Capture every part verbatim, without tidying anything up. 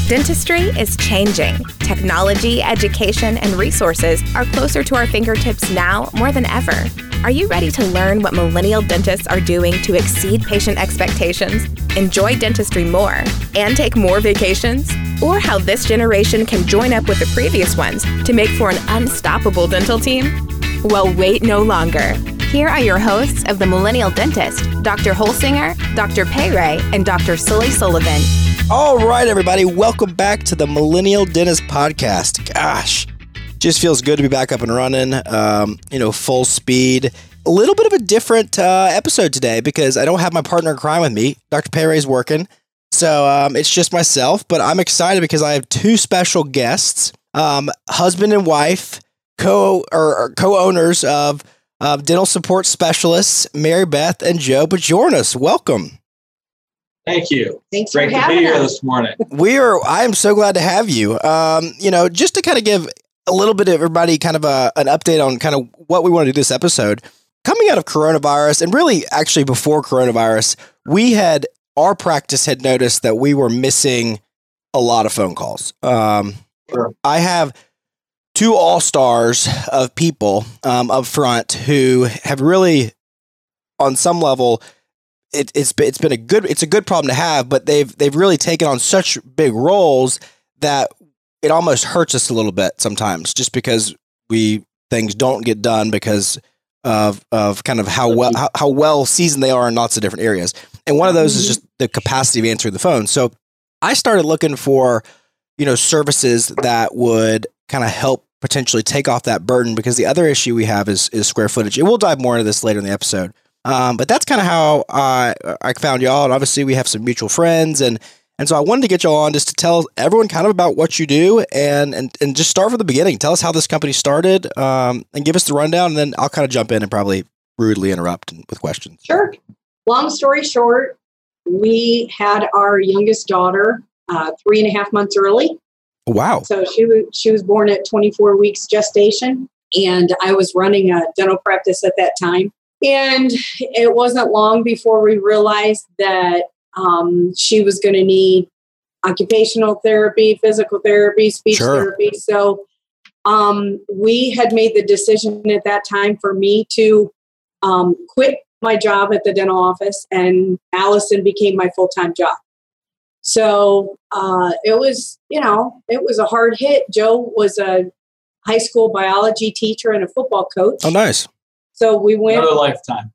Dentistry is changing. Technology, education, and resources are closer to our fingertips now more than ever. Are you ready to learn what millennial dentists are doing to exceed patient expectations, enjoy dentistry more, and take more vacations? Or how this generation can join up with the previous ones to make for an unstoppable dental team? Well, wait no longer. Here are your hosts of The Millennial Dentist, Doctor Holsinger, Doctor Payray, and Doctor Sully Sullivan. All right, everybody. Welcome back to the Millennial Dentist Podcast. Gosh, just feels good to be back up and running, um, you know, full speed. A little bit of a different uh, episode today because I don't have my partner in crime with me. Doctor Payray's working. So um, it's just myself, but I'm excited because I have two special guests, um, husband and wife, co or, or co-owners of uh, dental support specialists, Mary Beth and Joe Bajornas. Welcome. Thank you. Thanks Great for to having be here us. this morning. We are, I am so glad to have you. Um, you know, just to kind of give a little bit of everybody kind of a, an update on kind of what we want to do this episode. Coming out of coronavirus, and really actually before coronavirus, we had, our practice had noticed that we were missing a lot of phone calls. Um, Sure. I have two all-stars of people um, up front who have really, on some level, It, it's it's been a good it's a good problem to have, but they've they've really taken on such big roles that it almost hurts us a little bit sometimes, just because we things don't get done because of of kind of how well how, how well seasoned they are in lots of different areas. And one of those is just the capacity of answering the phone. So I started looking for, you know, services that would kind of help potentially take off that burden, because the other issue we have is is square footage. And we'll dive more into this later in the episode. Um, but that's kind of how I I found y'all, and obviously we have some mutual friends, and and so I wanted to get y'all on just to tell everyone kind of about what you do, and and and just start from the beginning. Tell us how this company started, um, and give us the rundown, and then I'll kind of jump in and probably rudely interrupt with questions. Sure. Long story short, we had our youngest daughter uh, three and a half months early. Wow. So she was she was born at twenty-four weeks gestation, and I was running a dental practice at that time. And it wasn't long before we realized that um, she was going to need occupational therapy, physical therapy, speech Sure. therapy. So um, we had made the decision at that time for me to um, quit my job at the dental office, and Allison became my full-time job. So uh, it was, you know, it was a hard hit. Joe was a high school biology teacher and a football coach. Oh, nice. So we went. Another lifetime.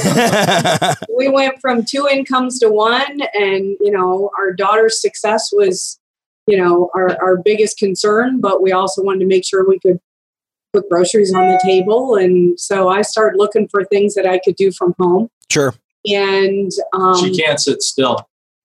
We went from two incomes to one, and you know, our daughter's success was, you know, our, our biggest concern. But we also wanted to make sure we could put groceries on the table, and so I started looking for things that I could do from home. Sure. And um, She can't sit still.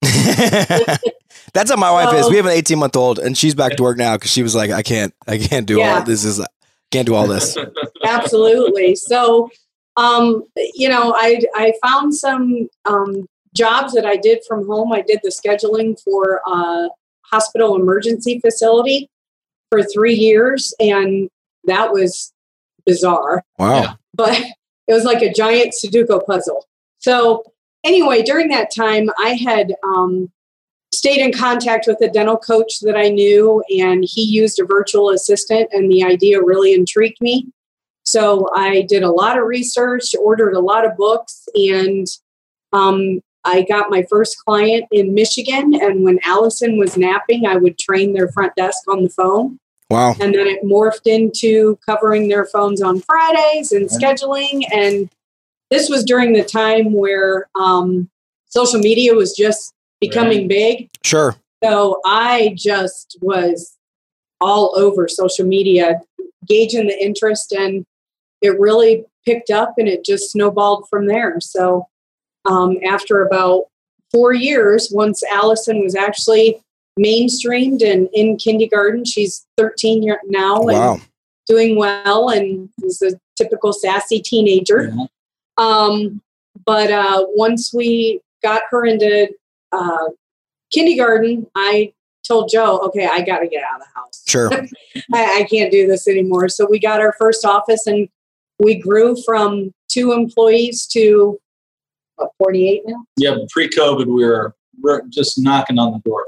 That's how my wife is. So- We have an eighteen month old, and she's back to work now because she was like, I can't, I can't do Yeah. all this. Is can't do all this. Absolutely. So, um, you know, I I found some um, jobs that I did from home. I did the scheduling for a hospital emergency facility for three years, and that was bizarre. Wow. Yeah. But it was like a giant Sudoku puzzle. So anyway, during that time, I had um, stayed in contact with a dental coach that I knew, and he used a virtual assistant, and the idea really intrigued me. So I did a lot of research, ordered a lot of books, and um, I got my first client in Michigan. And when Allison was napping, I would train their front desk on the phone. Wow. And then it morphed into covering their phones on Fridays and scheduling. And this was during the time where um, social media was just becoming Right. big. Sure. So I just was all over social media, gauging the interest, and it really picked up, and it just snowballed from there. So um, after about four years, once Allison was actually mainstreamed and in kindergarten, she's thirteen year now and Wow. doing well, and is a typical sassy teenager. Yeah. Um, but uh, once we got her into uh, kindergarten, I told Joe, okay, I got to get out of the house. Sure. I, I can't do this anymore. So we got our first office, and we grew from two employees to what, forty-eight now? Yeah, pre-COVID, we were, we're just knocking on the door.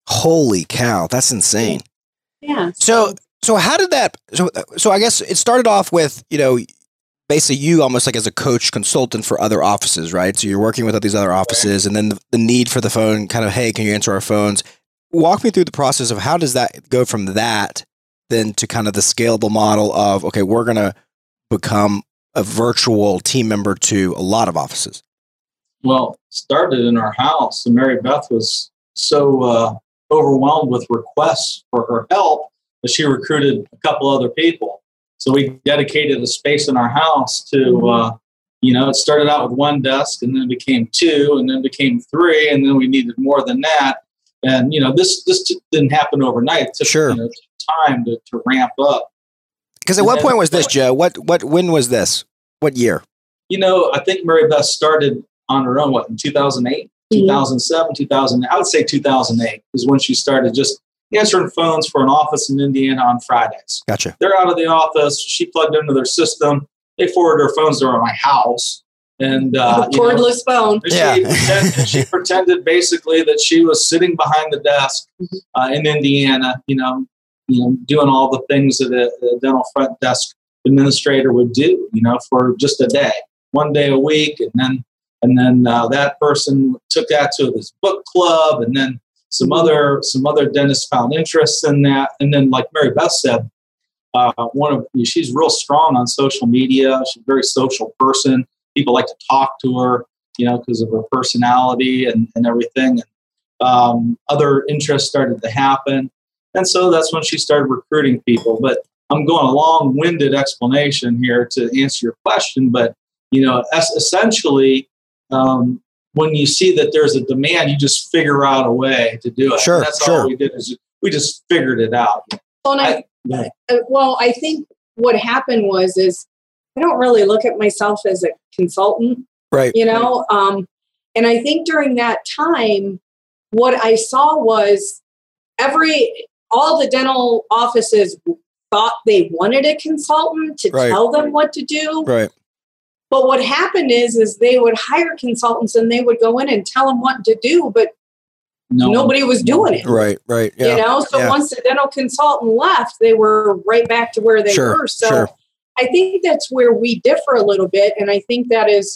Holy cow, that's insane. Yeah. So, so how did that? So, so I guess it started off with, you know, basically you almost like as a coach consultant for other offices, right? So you're working with these other offices, and then the, the need for the phone, kind of, hey, can you answer our phones? Walk me through the process of how does that go from that then to kind of the scalable model of, okay, we're going to become a virtual team member to a lot of offices. Well, started in our house, and Mary Beth was so uh, overwhelmed with requests for her help that she recruited a couple other people. So we dedicated a space in our house to, uh, you know, it started out with one desk, and then it became two, and then it became three, and then we needed more than that. And, you know, this this didn't happen overnight. It took, Sure. you know, time to, to ramp up. Because at what point was this, Joe? What, what, when was this? What year? You know, I think Mary Beth started on her own, what, in two thousand eight, mm-hmm. two thousand seven, two thousand, I would say two thousand eight is when she started just answering phones for an office in Indiana on Fridays. Gotcha. They're out of the office. She plugged into their system. They forwarded her phones to my house. And uh, the cordless you know, phone. She, yeah. pretended, she pretended basically that she was sitting behind the desk uh, in Indiana, you know, you know, doing all the things that a, a dental front desk administrator would do, you know, for just a day, one day a week, and then and then uh, that person took that to this book club, and then some other some other dentists found interest in that, and then like Mary Beth said, uh, one of she's real strong on social media. She's a very social person. People like to talk to her, you know, because of her personality and, and everything. And um, other interests started to happen. And so that's when she started recruiting people. But I'm going a long-winded explanation here to answer your question. But, you know, es- essentially, um, when you see that there's a demand, you just figure out a way to do it. Sure, and that's sure. all we did is we just figured it out. Well, I, I, uh, well, I think what happened was is I don't really look at myself as a consultant, right? You know, um, and I think during that time, what I saw was every all the dental offices thought they wanted a consultant to Right. tell them what to do. Right. But what happened is, is they would hire consultants and they would go in and tell them what to do, but no, nobody was doing it. Right. Right. Yeah. You know, so yeah. once the dental consultant left, they were right back to where they Sure, were. So sure. I think that's where we differ a little bit. And I think that is,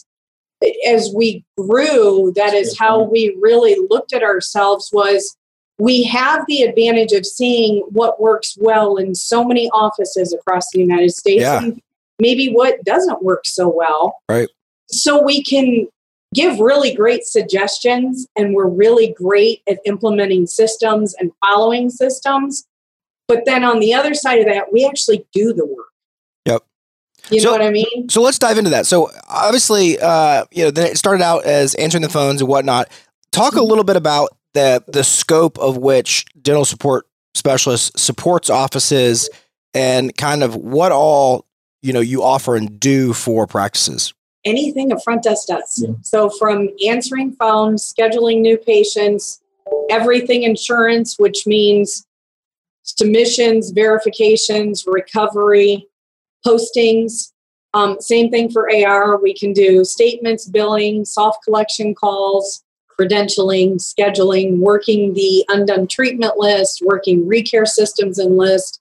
as we grew, that is how we really looked at ourselves was we have the advantage of seeing what works well in so many offices across the United States. Yeah. And maybe what doesn't work so well. Right. So we can give really great suggestions, and we're really great at implementing systems and following systems. But then on the other side of that, we actually do the work. Yep. You So- know what I mean? So let's dive into that. So obviously, uh, you know, then it started out as answering the phones and whatnot. Talk a little bit about the the scope of which dental support specialists supports offices and kind of what all, you know, you offer and do for practices. Anything a front desk does. Yeah. So from answering phones, scheduling new patients, everything insurance, which means submissions, verifications, recovery, postings. Um, same thing for A R. We can do statements, billing, soft collection calls, credentialing, scheduling, working the undone treatment list, working recare systems and list.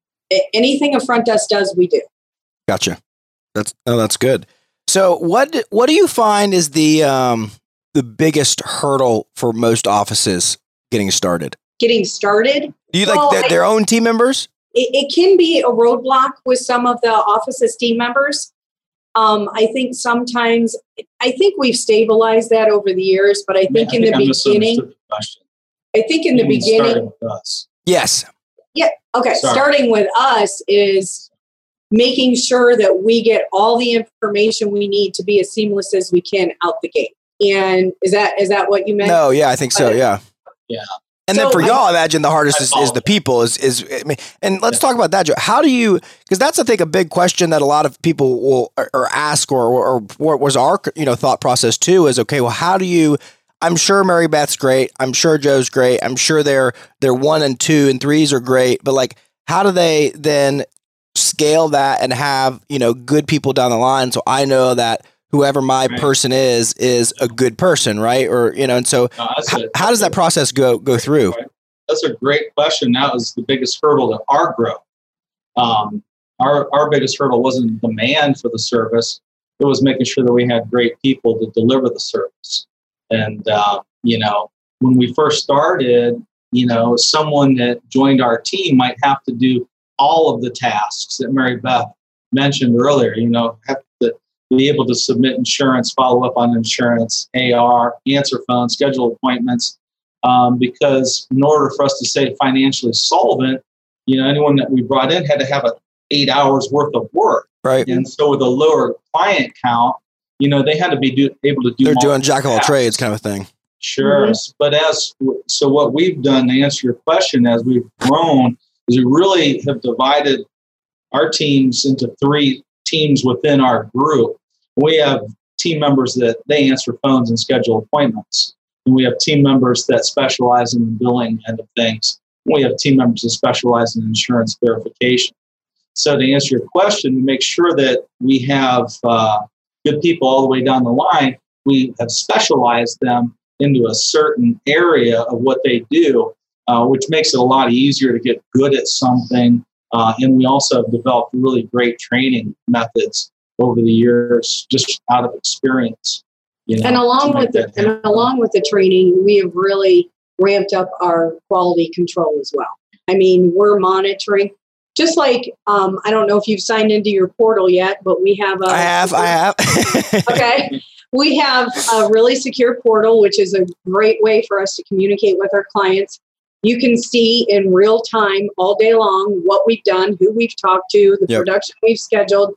A- anything a front desk does, we do. Gotcha. That's oh, that's good. So what what do you find is the um, the biggest hurdle for most offices getting started? Getting started, Do you Well, like their, I- their own team members? it, it can be a roadblock with some of the office's team members. Um, I think sometimes, I think we've stabilized that over the years, but I think I in think I the misunderstood beginning, the question. I think in the You mean starting beginning, with us. Yes. yeah, okay, Sorry. starting with us is making sure that we get all the information we need to be as seamless as we can out the gate. And is that is that what you meant? No. Yeah, I think so. Yeah. Yeah. And So then for I- y'all, I imagine the hardest I is, is follow. the people. Is is I mean, and let's Yeah. talk about that, Joe. How do you? Because that's I think a big question that a lot of people will or, or ask, or, or or what was our you know thought process too? Is okay. Well, how do you? I'm sure Mary Beth's great. I'm sure Joe's great. I'm sure their their one and two and threes are great. But like, how do they then scale that and have you know good people down the line? So I know that whoever my Right. person is is a good person, right? Or you know, and so No, that's how, it. how does that process go go through? Right. that's a great question. That was the biggest hurdle to our growth. Um, our our biggest hurdle wasn't demand for the service; it was making sure that we had great people to deliver the service. And uh, you know, when we first started, you know, someone that joined our team might have to do all of the tasks that Mary Beth mentioned earlier. You know, have to be able to submit insurance, follow up on insurance, A R, answer phones, schedule appointments. Um, because in order for us to stay financially solvent, you know, anyone that we brought in had to have a eight hours worth of work. Right. And so with a lower client count, you know, they had to be do, able to do. They're doing jack of all tasks. trades kind of thing. Sure. Mm-hmm. But as so, what we've done to answer your question, as we've grown, is we really have divided our teams into three teams within our group. We have team members that they answer phones and schedule appointments. And we have team members that specialize in the billing end of things. And we have team members that specialize in insurance verification. So to answer your question, to make sure that we have uh, good people all the way down the line, we have specialized them into a certain area of what they do, uh, which makes it a lot easier to get good at something. Uh, and we also have developed really great training methods over the years, just out of experience. You know, and along with the, and along with the training, we have really ramped up our quality control as well. I mean, we're monitoring, just like um, I don't know if you've signed into your portal yet, but we have. A, I have. I have. Okay, we have a really secure portal, which is a great way for us to communicate with our clients. You can see in real time, all day long, what we've done, who we've talked to, the yep. production we've scheduled.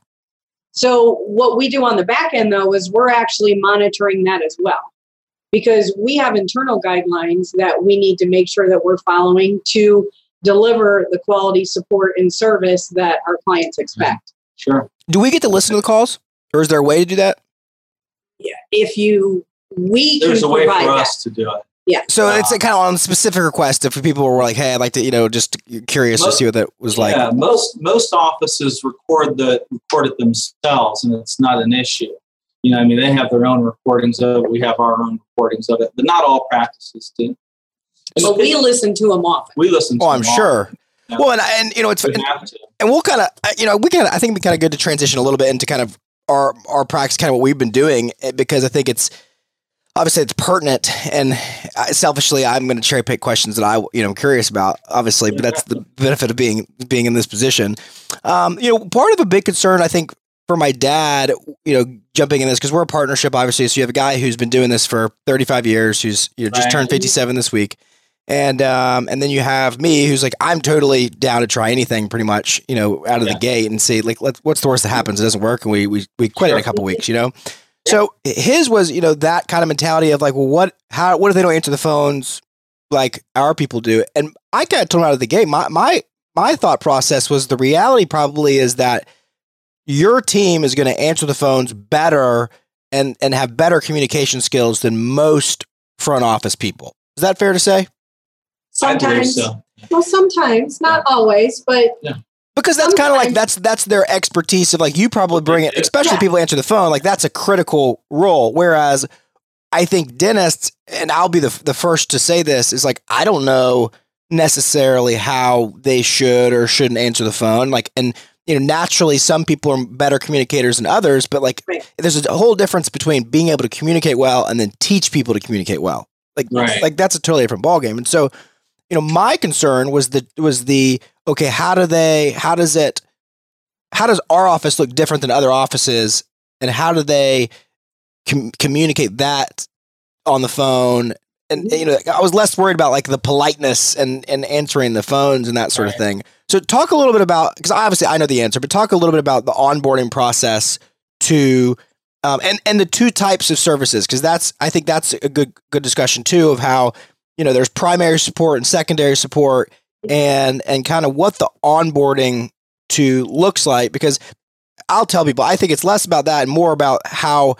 So what we do on the back end, though, is we're actually monitoring that as well, because we have internal guidelines that we need to make sure that we're following to deliver the quality support and service that our clients expect. Sure. Do we get to listen to the calls, or is there a way to do that? Yeah. If you, we There's can a way provide for that. us to do it. Yeah. So uh, it's a kind of on specific request if people were like, hey, I'd like to, you know, just curious most, to see what that was like. Yeah, most most offices record the record it themselves, and it's not an issue. You know, I mean, they have their own recordings of it. We have our own recordings of it, but not all practices do. And but we listen to them often. We listen to oh, them I'm sure. Often. Yeah. Well, and, and, you know, it's, we and, have to. and we'll kind of, you know, we kind of, I think it'd be kind of good to transition a little bit into kind of our, our practice, kind of what we've been doing, because I think it's, obviously it's pertinent, and selfishly, I'm going to cherry pick questions that I, you know, I'm curious about, obviously, but that's the benefit of being, being in this position. Um, you know, part of a big concern, I think, for my dad, you know, jumping in this, because we're a partnership, obviously. So you have a guy who's been doing this for thirty-five years, who's, you know, just right. turned fifty-seven this week. And, um, and then you have me, who's like, I'm totally down to try anything pretty much, you know, out of yeah. the gate and see, like, let's, what's the worst that happens? It doesn't work. And we, we, we quit sure. in a couple weeks, you know? So his was, you know, that kind of mentality of like, well, what, how, what if they don't answer the phones like our people do? And I kind of told him out of the gate, my, my, my thought process was the reality probably is that your team is going to answer the phones better and, and have better communication skills than most front office people. Is that fair to say? Sometimes. So. Well, sometimes, not yeah. always, but. Yeah. Because that's kind of like, that's that's their expertise of like, you probably bring it, especially yeah. people answer the phone, like that's a critical role. Whereas I think dentists, and I'll be the the first to say this, is like, I don't know necessarily how they should or shouldn't answer the phone. Like, and you know, naturally some people are better communicators than others, but like right. there's a whole difference between being able to communicate well and then teach people to communicate well. Like, right. like that's a totally different ballgame. And so, you know, my concern was the, was the, okay, how do they, how does it, how does our office look different than other offices, and how do they com- communicate that on the phone? And, you know, I was less worried about like the politeness and, and answering the phones and that sort right. of thing. So talk a little bit about, because obviously I know the answer, but talk a little bit about the onboarding process to, um, and, and the two types of services. Cause that's, I think that's a good, good discussion too, of how, you know, there's primary support and secondary support, and, and kind of what the onboarding to looks like, because I'll tell people, I think it's less about that and more about how,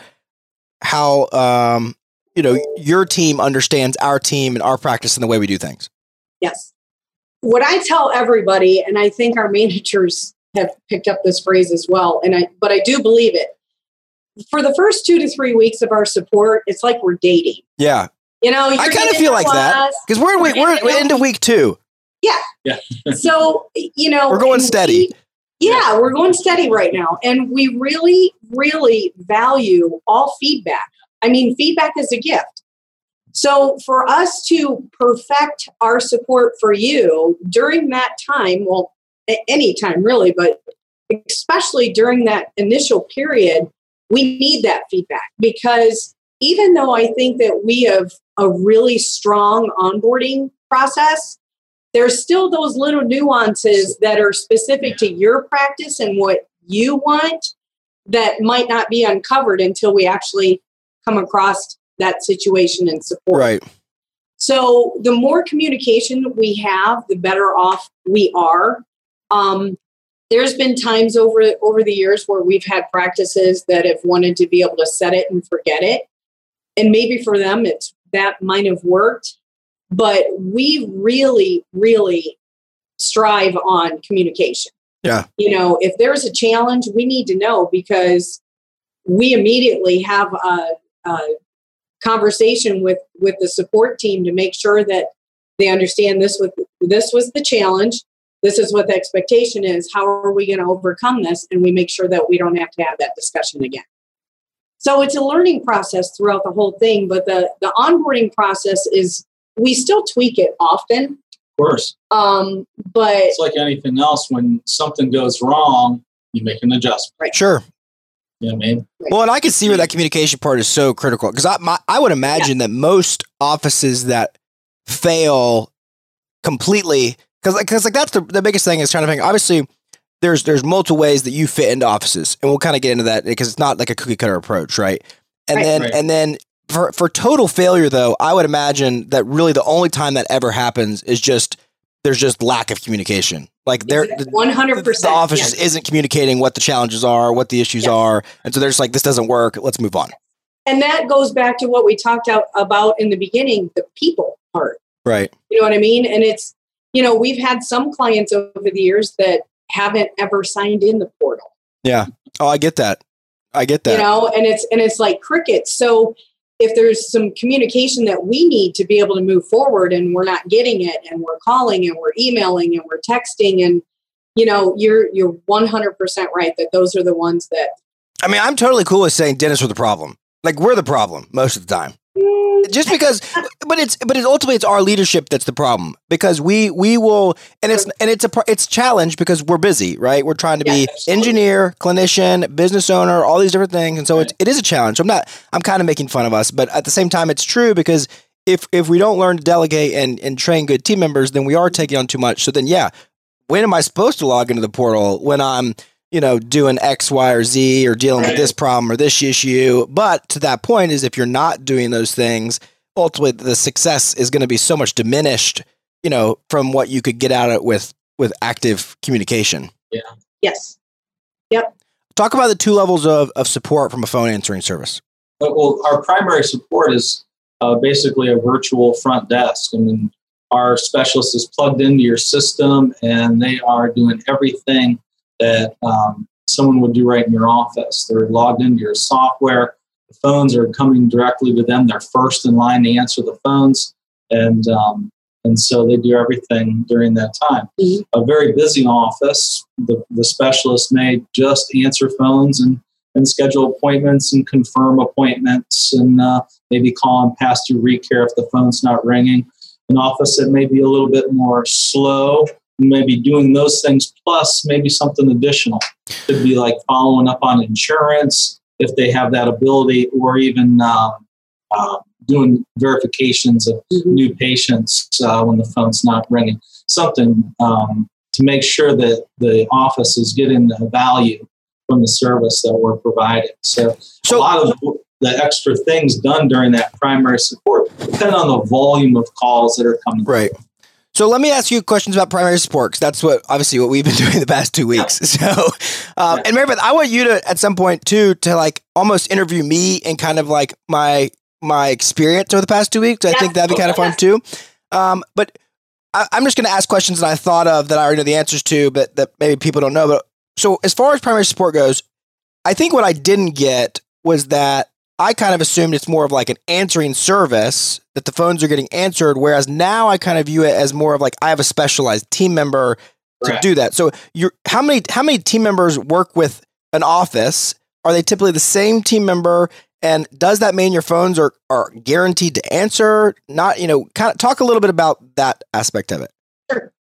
how, um, you know, your team understands our team and our practice and the way we do things. Yes. What I tell everybody, and I think our managers have picked up this phrase as well, and I, but I do believe it. For the first two to three weeks of our support, it's like we're dating. Yeah. You know, I kind of feel like that because we're in week, we're, we're into week two. Yeah. Yeah. So, you know, we're going steady. We, yeah, we're going steady right now. And we really, really value all feedback. I mean, feedback is a gift. So for us to perfect our support for you during that time, well, any time really, but especially during that initial period, we need that feedback because even though I think that we have a really strong onboarding process, there's still those little nuances that are specific to your practice and what you want that might not be uncovered until we actually come across that situation and support. Right. So the more communication we have, the better off we are. Um, there's been times over, over the years where we've had practices that have wanted to be able to set it and forget it. And maybe for them, it's that might have worked. But we really, really strive on communication. Yeah. You know, if there's a challenge, we need to know because we immediately have a, a conversation with, with the support team to make sure that they understand this was, this was the challenge. This is what the expectation is. How are we going to overcome this? And we make sure that we don't have to have that discussion again. So it's a learning process throughout the whole thing. But the, the onboarding process is, we still tweak it often. Of course. Um, but it's like anything else. When something goes wrong, you make an adjustment. Right. Sure. You know what I mean? Well, and I can see where that communication part is so critical because I, my, I would imagine yeah. that most offices that fail completely, because because like that's the, the biggest thing is trying to think. Obviously, there's there's multiple ways that you fit into offices, and we'll kind of get into that because it's not like a cookie cutter approach, right? And right. then right. and then. For for total failure, though, I would imagine that really the only time that ever happens is just there's just lack of communication. Like they're one hundred percent the office yes. just isn't communicating what the challenges are, what the issues yes. are, and so they're just like, this doesn't work. Let's move on. And that goes back to what we talked out about in the beginning, the people part. Right. You know what I mean? And it's, you know, we've had some clients over the years that haven't ever signed in the portal. Yeah. Oh, I get that. I get that. You know, and it's and it's like crickets. So if there's some communication that we need to be able to move forward and we're not getting it and we're calling and we're emailing and we're texting and, you know, you're, you're one hundred percent right that those are the ones that. I mean, I'm totally cool with saying dentists are the problem. Like we're the problem most of the time. Just because, but it's, but it's ultimately it's our leadership that's the problem because we, we will, and it's, and it's a, it's a challenge because we're busy, right? We're trying to be yeah, engineer, clinician, business owner, all these different things. And so right. it's, it is a challenge. I'm not, I'm kind of making fun of us, but at the same time, it's true because if, if we don't learn to delegate and, and train good team members, then we are taking on too much. So then, yeah, when am I supposed to log into the portal when I'm, you know, doing X, Y, or Z or dealing right. with this problem or this issue. But to that point is if you're not doing those things, ultimately the success is going to be so much diminished, you know, from what you could get out of it with, with active communication. Yeah. Yes. Yep. Talk about the two levels of, of support from a phone answering service. Well, our primary support is uh, basically a virtual front desk. I mean, our specialist is plugged into your system and they are doing everything that um, someone would do right in your office. They're logged into your software. The phones are coming directly to them. They're first in line to answer the phones. And um, and so they do everything during that time. Mm-hmm. A very busy office. The, the specialist may just answer phones and, and schedule appointments and confirm appointments and uh, maybe call and pass through recare if the phone's not ringing. An office that may be a little bit more slow, maybe doing those things plus maybe something additional. Could be like following up on insurance if they have that ability, or even um, uh, doing verifications of mm-hmm. new patients uh, when the phone's not ringing. Something um, to make sure that the office is getting the value from the service that we're providing. So, so a lot of the extra things done during that primary support depend on the volume of calls that are coming. Right. So let me ask you questions about primary support, because that's what obviously what we've been doing the past two weeks. So, um, yeah. and Mary Beth, I want you to at some point too to like almost interview me and kind of like my my experience over the past two weeks. I yeah. think that'd be kind of fun too. Um, but I, I'm just going to ask questions that I thought of that I already know the answers to, but that maybe people don't know. But so as far as primary support goes, I think what I didn't get was that I kind of assumed it's more of like an answering service that the phones are getting answered. Whereas now I kind of view it as more of like, I have a specialized team member to Right. do that. So you're, how many, how many team members work with an office? Are they typically the same team member? And does that mean your phones are, are guaranteed to answer? Not, you know, kind of talk a little bit about that aspect of it. Sure.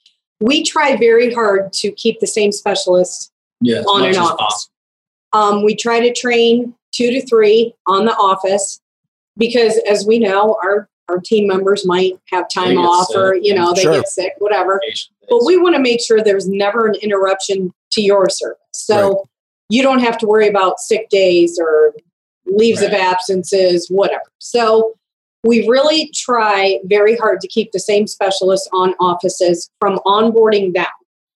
We try very hard to keep the same specialists Yeah, as on much an as office. possible. Um, we try to train two to three on the office because, as we know, our, our team members might have They time get off or, sick. you know, they Sure. get sick, whatever. Patient But days. we want to make sure there's never an interruption to your service. So Right. you don't have to worry about sick days or leaves of Right. absences, whatever. So we really try very hard to keep the same specialists on offices from onboarding down.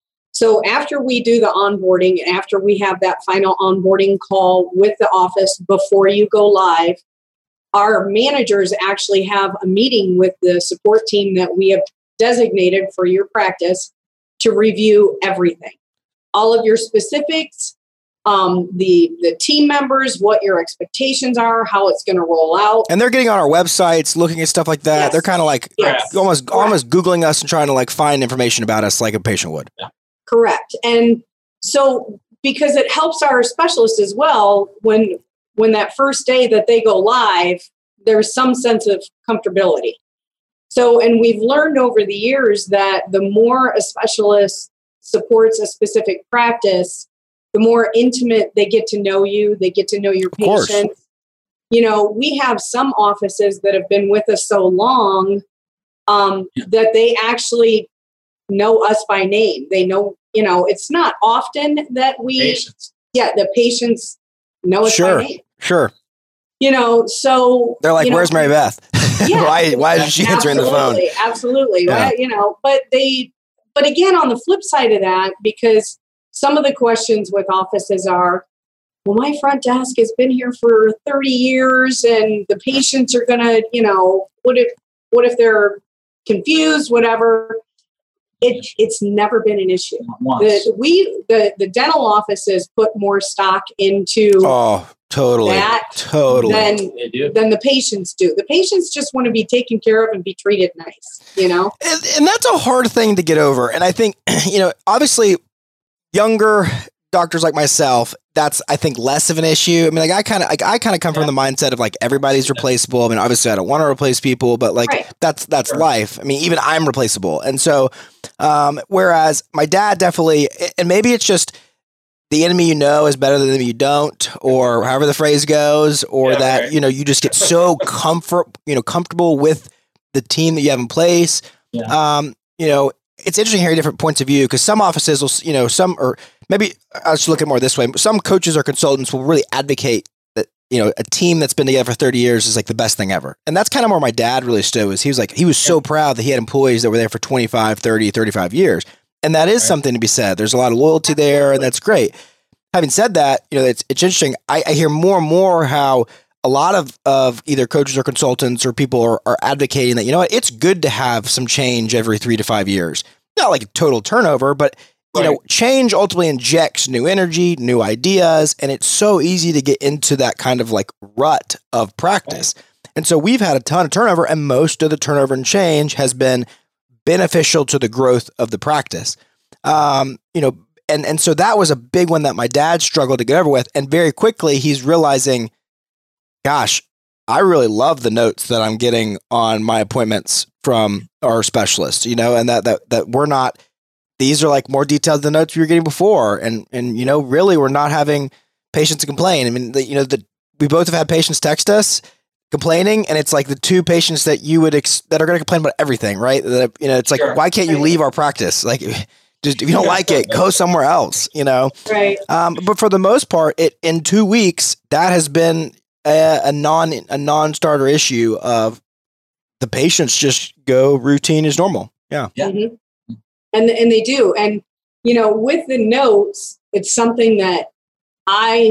So after we do the onboarding, after we have that final onboarding call with the office before you go live, our managers actually have a meeting with the support team that we have designated for your practice to review everything. All of your specifics, um, the, the team members, what your expectations are, how it's going to roll out. And they're getting on our websites, looking at stuff like that. Yes. They're kind of like Yes. almost, Correct. almost Googling us and trying to like find information about us like a patient would. Correct. And so because it helps our specialists as well, when when that first day that they go live, there's some sense of comfortability. So, and we've learned over the years that the more a specialist supports a specific practice, the more intimate they get to know you, they get to know your Of course. patients. You know, we have some offices that have been with us so long um, Yeah. that they actually know us by name. They know, you know, it's not often that we, Patients. yeah, the patients know us Sure. by name. Sure. You know, so They're like, you know, where's Mary Beth? Yeah. why, why isn't she answering the phone? Absolutely, absolutely. Yeah. Well, you know, but they, but again, on the flip side of that, because some of the questions with offices are, well, my front desk has been here for thirty years and the patients are going to, you know, what if, what if they're confused, whatever. It, it's never been an issue. Not once. The, we, the, the dental offices put more stock into Oh, totally. that Totally. than They do. than the patients do. The patients just want to be taken care of and be treated nice, you know? And, and that's a hard thing to get over. And I think, you know, obviously younger doctors like myself, that's, I think, less of an issue. I mean, like I kind of, like I kind of come Yeah. from the mindset of like, everybody's replaceable. I mean, obviously I don't want to replace people, but like Right. that's, that's Sure. life. I mean, even I'm replaceable. And so, um, whereas my dad definitely, and maybe it's just the enemy you know is better than the enemy you don't, or however the phrase goes, or Yeah, that, right. you know, you just get so comfort, you know, comfortable with the team that you have in place. Yeah. Um, you know, it's interesting hearing different points of view because some offices will, you know, some, or maybe I should look at it more this way. Some coaches or consultants will really advocate that, you know, a team that's been together for thirty years is like the best thing ever. And that's kind of where my dad really stood was he was like, he was so proud that he had employees that were there for twenty-five, thirty, thirty-five years. And that is Right. something to be said. There's a lot of loyalty there and that's great. Having said that, you know, it's, it's interesting. I, I hear more and more how a lot of, of either coaches or consultants or people are, are advocating that, you know what, it's good to have some change every three to five years. Not like a total turnover, but you know, Right. change ultimately injects new energy, new ideas, and it's so easy to get into that kind of like rut of practice. And so we've had a ton of turnover, and most of the turnover and change has been beneficial to the growth of the practice. Um, you know, and and so that was a big one that my dad struggled to get over with. And very quickly he's realizing, gosh, I really love the notes that I'm getting on my appointments from our specialists, you know, and that that that we're not, these are like more detailed than the notes we were getting before. And and you know, really we're not having patients complain. I mean, the, you know, the we both have had patients text us complaining, and it's like the two patients that you would ex- that are going to complain about everything, right? That, you know, it's like, Sure. why can't you leave our practice? Like, just if you don't like it, go somewhere else, you know. Right. Um, but for the most part, it in two weeks that has been a, a non a non-starter issue of the patients just go routine as normal. Yeah. Yeah. Mhm. And and they do. And you know, with the notes, it's something that I,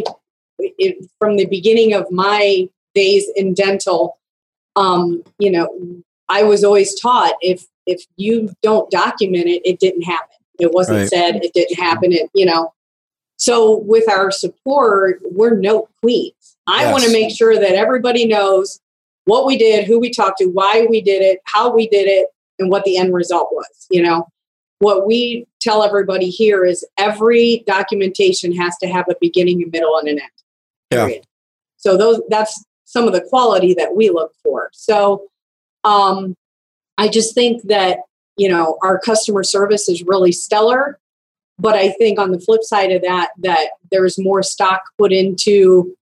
it, from the beginning of my days in dental, um, you know, I was always taught if if you don't document it, it didn't happen. It wasn't Right. said. It didn't happen. It, you know, So with our support, we're note queens. I Yes. want to make sure that everybody knows what we did, who we talked to, why we did it, how we did it, and what the end result was. You know, what we tell everybody here is every documentation has to have a beginning, a middle, and an end. Period. Yeah. So those that's some of the quality that we look for. So um, I just think that, you know, our customer service is really stellar. But I think on the flip side of that, that there's more stock put into,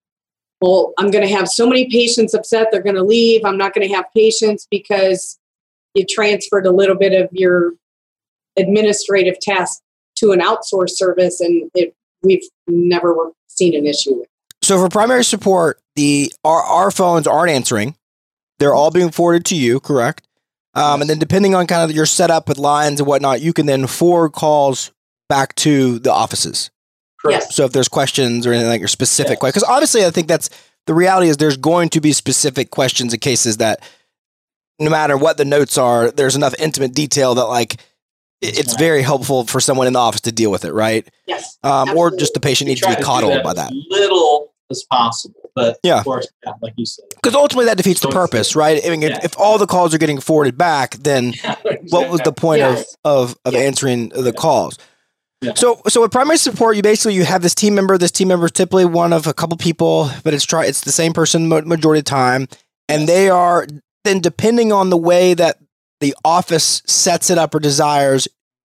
well, I'm going to have so many patients upset, they're going to leave. I'm not going to have patients because you transferred a little bit of your administrative task to an outsourced service, and it, we've never seen an issue with it. So for primary support, the our, our phones aren't answering. They're all being forwarded to you, correct? Um, and then depending on kind of your setup with lines and whatnot, you can then forward calls back to the offices. Correct. Yes. So if there's questions or anything like your specific Yes. questions, because obviously I think that's the reality is there's going to be specific questions and cases that no matter what the notes are, there's enough intimate detail that like it- it's very helpful for someone in the office to deal with it, right? Yes. Um, or Absolutely. just the patient We needs to try be do coddled by that. As little as possible, but Yeah. of course, yeah, like you said. Because ultimately that defeats the So it's- purpose, right? I mean, if, Yeah. if all the calls are getting forwarded back, then what was the point Yes. of of, of Yeah. answering the Yeah. calls? Yeah. So so with primary support, you basically you have this team member. This team member is typically one of a couple people, but it's try it's the same person mo- majority of the time, and Yes. they are then depending on the way that the office sets it up or desires,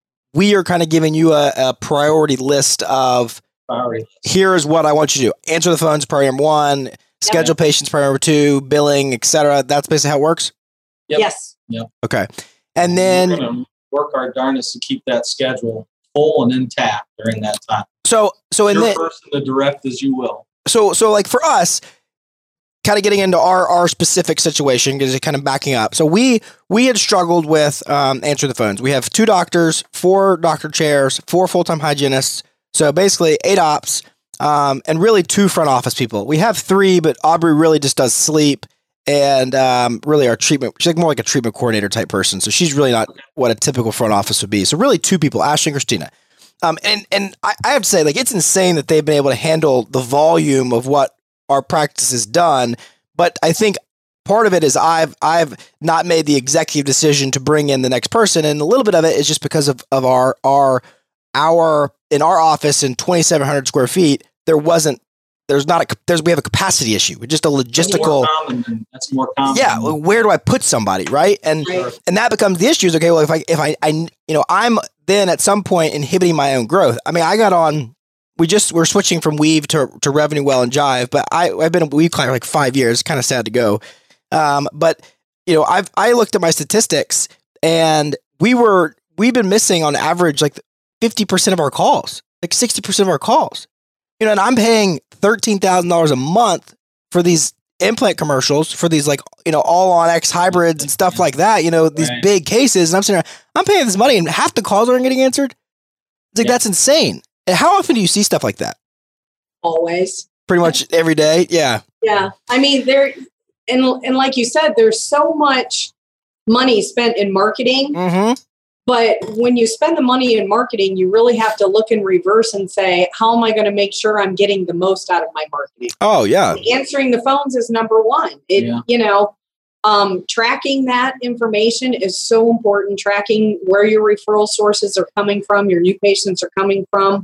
we are kind of giving you a, a priority list of Sorry. here is what I want you to do: answer the phones, priority number one, schedule patients, priority number two, billing, et cetera. That's basically how it works. Yep. Yes. Okay, and We're then gonna work our darndest to keep that schedule full and intact during that time. so so in Your the person to direct as you will. so so like for us, kind of getting into our our specific situation because you're kind of backing up. So we we had struggled with um, answering the phones. We have two doctors, four doctor chairs, four full time hygienists. So basically eight ops, um, and really two front office people. We have three, but Aubrey really just does sleep and um, really our treatment. She's like more like a treatment coordinator type person. So she's really not what a typical front office would be. So really two people, Ashley and Christina. Um, and and I, I have to say, like, it's insane that they've been able to handle the volume of what our practice has done. But I think part of it is I've I've not made the executive decision to bring in the next person, and a little bit of it is just because of of our our our in our office in twenty-seven hundred square feet, there wasn't there's not a there's we have a capacity issue, just a That's logistical. more common than- That's more common. Yeah, well, where do I put somebody, right? And Right. and that becomes the issue. Is okay. Well, if I if I, I you know I'm then at some point inhibiting my own growth. I mean, I got on. We just we're switching from Weave to to Revenue Well and Jive, but I I've been a Weave client for like five years. Kind of sad to go, um, but you know I've I looked at my statistics and we were we've been missing on average like fifty percent of our calls, like sixty percent of our calls. You know, and I'm paying thirteen thousand dollars a month for these implant commercials for these like, you know, all on X hybrids and stuff like that, you know, these Right. big cases. And I'm saying, I'm paying this money and half the calls aren't getting answered. It's like, Yeah. that's insane. And how often do you see stuff like that? Always. Pretty much every day. Yeah. Yeah. I mean, there, and, and like you said, there's so much money spent in marketing, Mm-hmm. but when you spend the money in marketing, you really have to look in reverse and say, how am I going to make sure I'm getting the most out of my marketing? Oh, yeah. Answering the phones is number one. It, Yeah. you know, um, tracking that information is so important. Tracking where your referral sources are coming from, your new patients are coming from.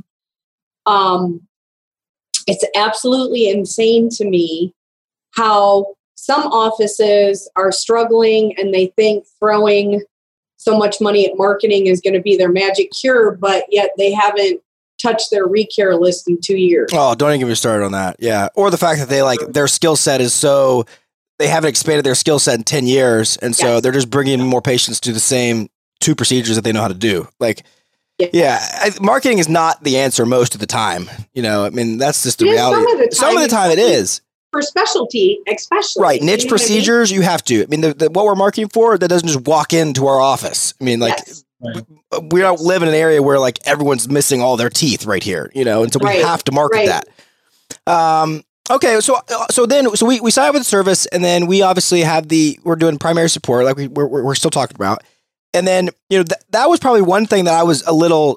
Um, it's absolutely insane to me how some offices are struggling and they think throwing so much money at marketing is going to be their magic cure, but yet they haven't touched their recare list in two years. Oh, don't even get me started on that. Yeah. Or the fact that they like their skill set is so, they haven't expanded their skill set in ten years. And so Yes. they're just bringing in more patients to the same two procedures that they know how to do. Like, Yeah. yeah, I, marketing is not the answer most of the time. You know, I mean, that's just the It is reality. some of the Some of the time, time it is. For specialty, especially. Right. You Niche know what I mean? procedures, you have to. I mean, the, the, what we're marketing for, that doesn't just walk into our office. I mean, like, Yes. Right. we don't live in an area where like everyone's missing all their teeth right here, you know, and so we Right, have to market right. that. Um, okay, so so then so we we sign up with the service, and then we obviously have the we're doing primary support, like we we're we're still talking about, and then you know th- that was probably one thing that I was a little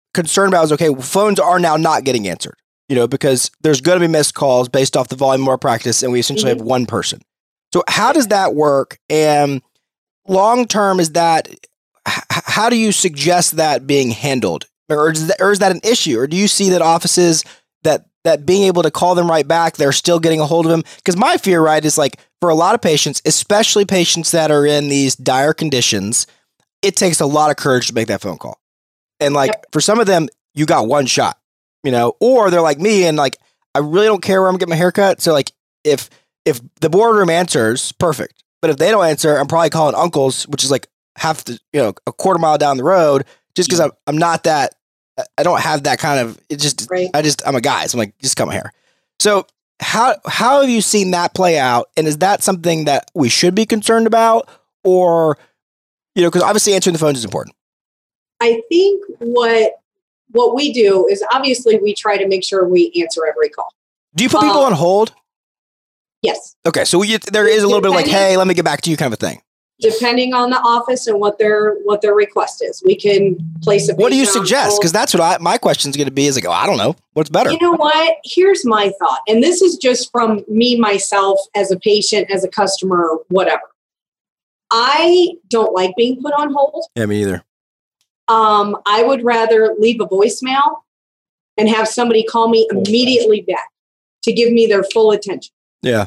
concerned about is, okay, phones are now not getting answered, you know, because there's going to be missed calls based off the volume of our practice, and we essentially mm-hmm. have one person. So how does that work? And long term, is that, h- how do you suggest that being handled? Or is, that, or is that an issue? Or do you see that offices that, that being able to call them right back, they're still getting a hold of them? Because my fear, right, is like for a lot of patients, especially patients that are in these dire conditions, it takes a lot of courage to make that phone call. And like yep. for some of them, you got one shot, you know, or they're like me and like, I really don't care where I'm getting my haircut. So like if, if the boardroom answers, perfect. But if they don't answer, I'm probably calling uncle's, which is like half the, you know, a quarter mile down the road, just because I'm, I'm not that, I don't have that kind of, it just, right. I just, I'm a guy. So I'm like, just come here. So how, how have you seen that play out? And is that something that we should be concerned about? Or, you know, because obviously answering the phones is important. I think what, what we do is obviously we try to make sure we answer every call. Do you put people um, on hold? Yes. Okay. So we, there is a little bit of like, hey, let me get back to you kind of a thing. Depending on the office and what their what their request is, we can place a. What do you suggest? Because that's what I, my question is going to be. Is like, oh, I don't know, what's better. You know what? Here's my thought, and this is just from me myself as a patient, as a customer, whatever. I don't like being put on hold. Yeah, me either. Um, I would rather leave a voicemail and have somebody call me immediately back to give me their full attention. Yeah.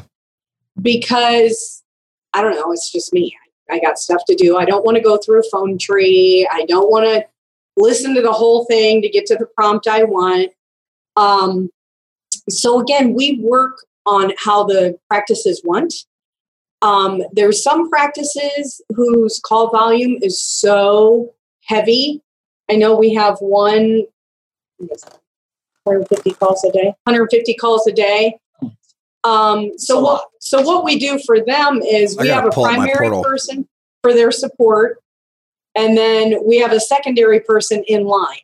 Because I don't know, it's just me. I got stuff to do. I don't want to go through a phone tree. I don't want to listen to the whole thing to get to the prompt I want. Um, so again, we work on how the practices want. Um, there's some practices whose call volume is so heavy. I know we have one, one hundred fifty calls a day, one hundred fifty calls a day. Um, so what, so what we do for them is we have a primary person for their support, and then we have a secondary person in line.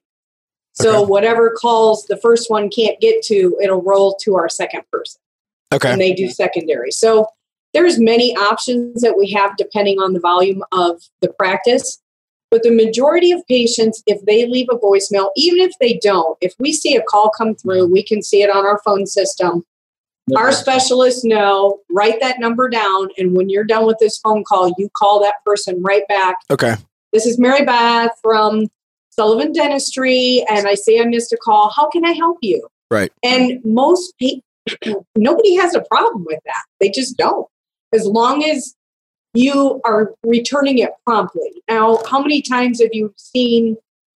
So okay. whatever calls the first one can't get to, it'll roll to our second person. Okay. And they do secondary. So there's many options that we have depending on the volume of the practice. But the majority of patients, if they leave a voicemail, even if they don't, if we see a call come through, we can see it on our phone system. Our specialists know, write that number down, and when you're done with this phone call, you call that person right back. Okay. This is Mary Beth from Sullivan Dentistry, and I say I missed a call. How can I help you? Right. And most people, nobody has a problem with that. They just don't. As long as you are returning it promptly. Now, how many times have you seen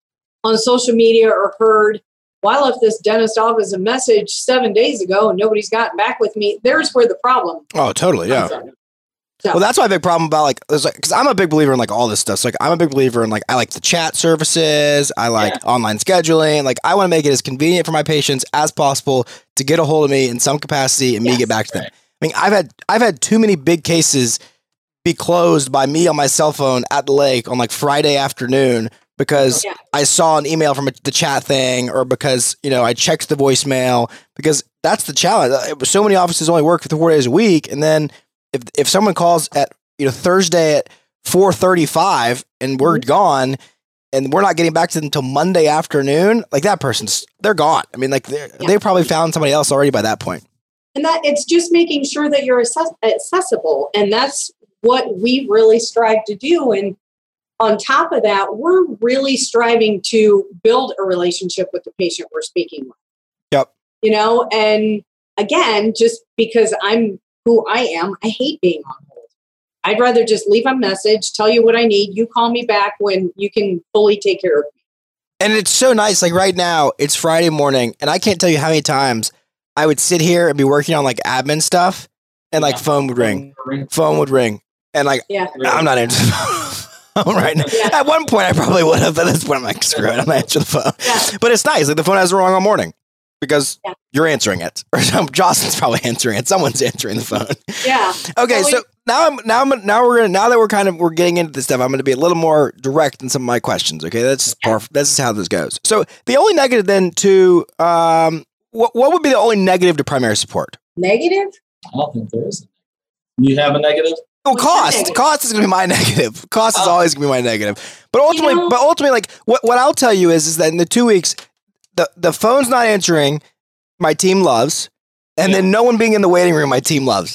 on social media or heard, well, I left this dentist office a message seven days ago and nobody's gotten back with me? There's where the problem. Oh, totally. Yeah. So, well, that's why a big problem about like, because I'm a big believer in like all this stuff. So like, I'm a big believer in like, I like the chat services. I like yeah. online scheduling. Like, I want to make it as convenient for my patients as possible to get a hold of me in some capacity and yes. me get back to them. I mean, I've had, I've had too many big cases be closed by me on my cell phone at the lake on like Friday afternoon because yeah. I saw an email from a, the chat thing, or because, you know, I checked the voicemail, because that's the challenge. So many offices only work for four days a week. And then if, if someone calls at, you know, Thursday at four thirty-five and we're mm-hmm. gone and we're not getting back to them until Monday afternoon, like that person's, they're gone. I mean, like yeah. they probably found somebody else already by that point. And that it's just making sure that you're access- accessible. And that's what we really strive to do. And on top of that, we're really striving to build a relationship with the patient we're speaking with. Yep. You know, and again, just because I'm who I am, I hate being on hold. I'd rather just leave a message, tell you what I need. You call me back when you can fully take care of me. And it's so nice. Like right now, it's Friday morning, and I can't tell you how many times I would sit here and be working on like admin stuff, and like yeah. phone would ring, phone would ring. And like, yeah. I'm not answering the phone right now. Yeah. At one point, I probably would have. But at this point, I'm like, screw it, I'm not answering the phone. Yeah. But it's nice. Like the phone has the wrong all morning because yeah. you're answering it, or Jocelyn's probably answering it. Someone's answering the phone. Yeah. Okay, so, so now I'm now I'm now we're gonna now that we're kind of we're getting into this stuff, I'm gonna be a little more direct in some of my questions. Okay, that's just yeah. that's just how this goes. So the only negative then to um, what what would be the only negative to primary support? Negative? I don't think there is. You have a negative? Well, What's your cost. negative? Cost is going to be my negative. Cost is Oh. always going to be my negative. But ultimately, know- but ultimately, like what, what I'll tell you is, is that in the two weeks, the, the phone's not answering, my team loves, and Yeah. then no one being in the waiting room, my team loves.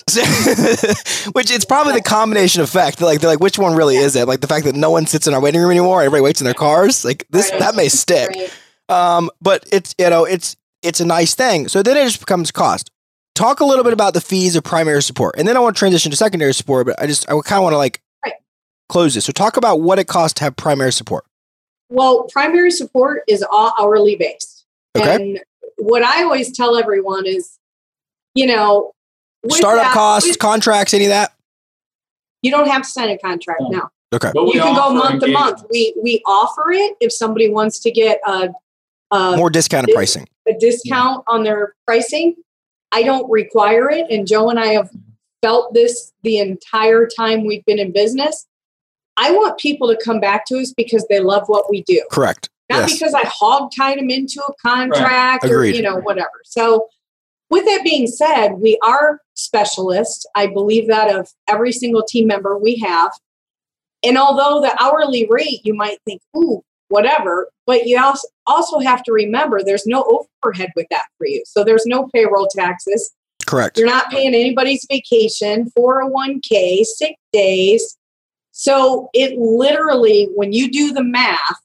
Which it's probably the combination effect. Like they're like, which one really is it? Like the fact that no one sits in our waiting room anymore, everybody waits in their cars. Like this, Right. that may stick. Right. Um, but it's you know, it's it's a nice thing. So then it just becomes cost. Talk a little bit about the fees of primary support, and then I want to transition to secondary support. But I just I kind of want to like Right. close this. So talk about what it costs to have primary support. Well, primary support is all hourly based. Okay. And what I always tell everyone is, you know, with Startup that- costs, with- contracts, any of that? you don't have to sign a contract No. now. Okay. But we You can go offer month to month. engagements. We we offer it if somebody wants to get a a, More discounted it- pricing. a discount on their pricing. I don't require it, and Joe and I have felt this the entire time we've been in business. I want people to come back to us because they love what we do. Correct. Not Yes. because I hog tied them into a contract or, Agreed. you know, whatever. So with that being said, we are specialists. I believe that of every single team member we have. And although the hourly rate, you might think, ooh, whatever, but you also, also have to remember there's no overhead with that for you. So there's no payroll taxes. Correct. You're not paying anybody's vacation, four oh one k, sick days. So it literally, when you do the math,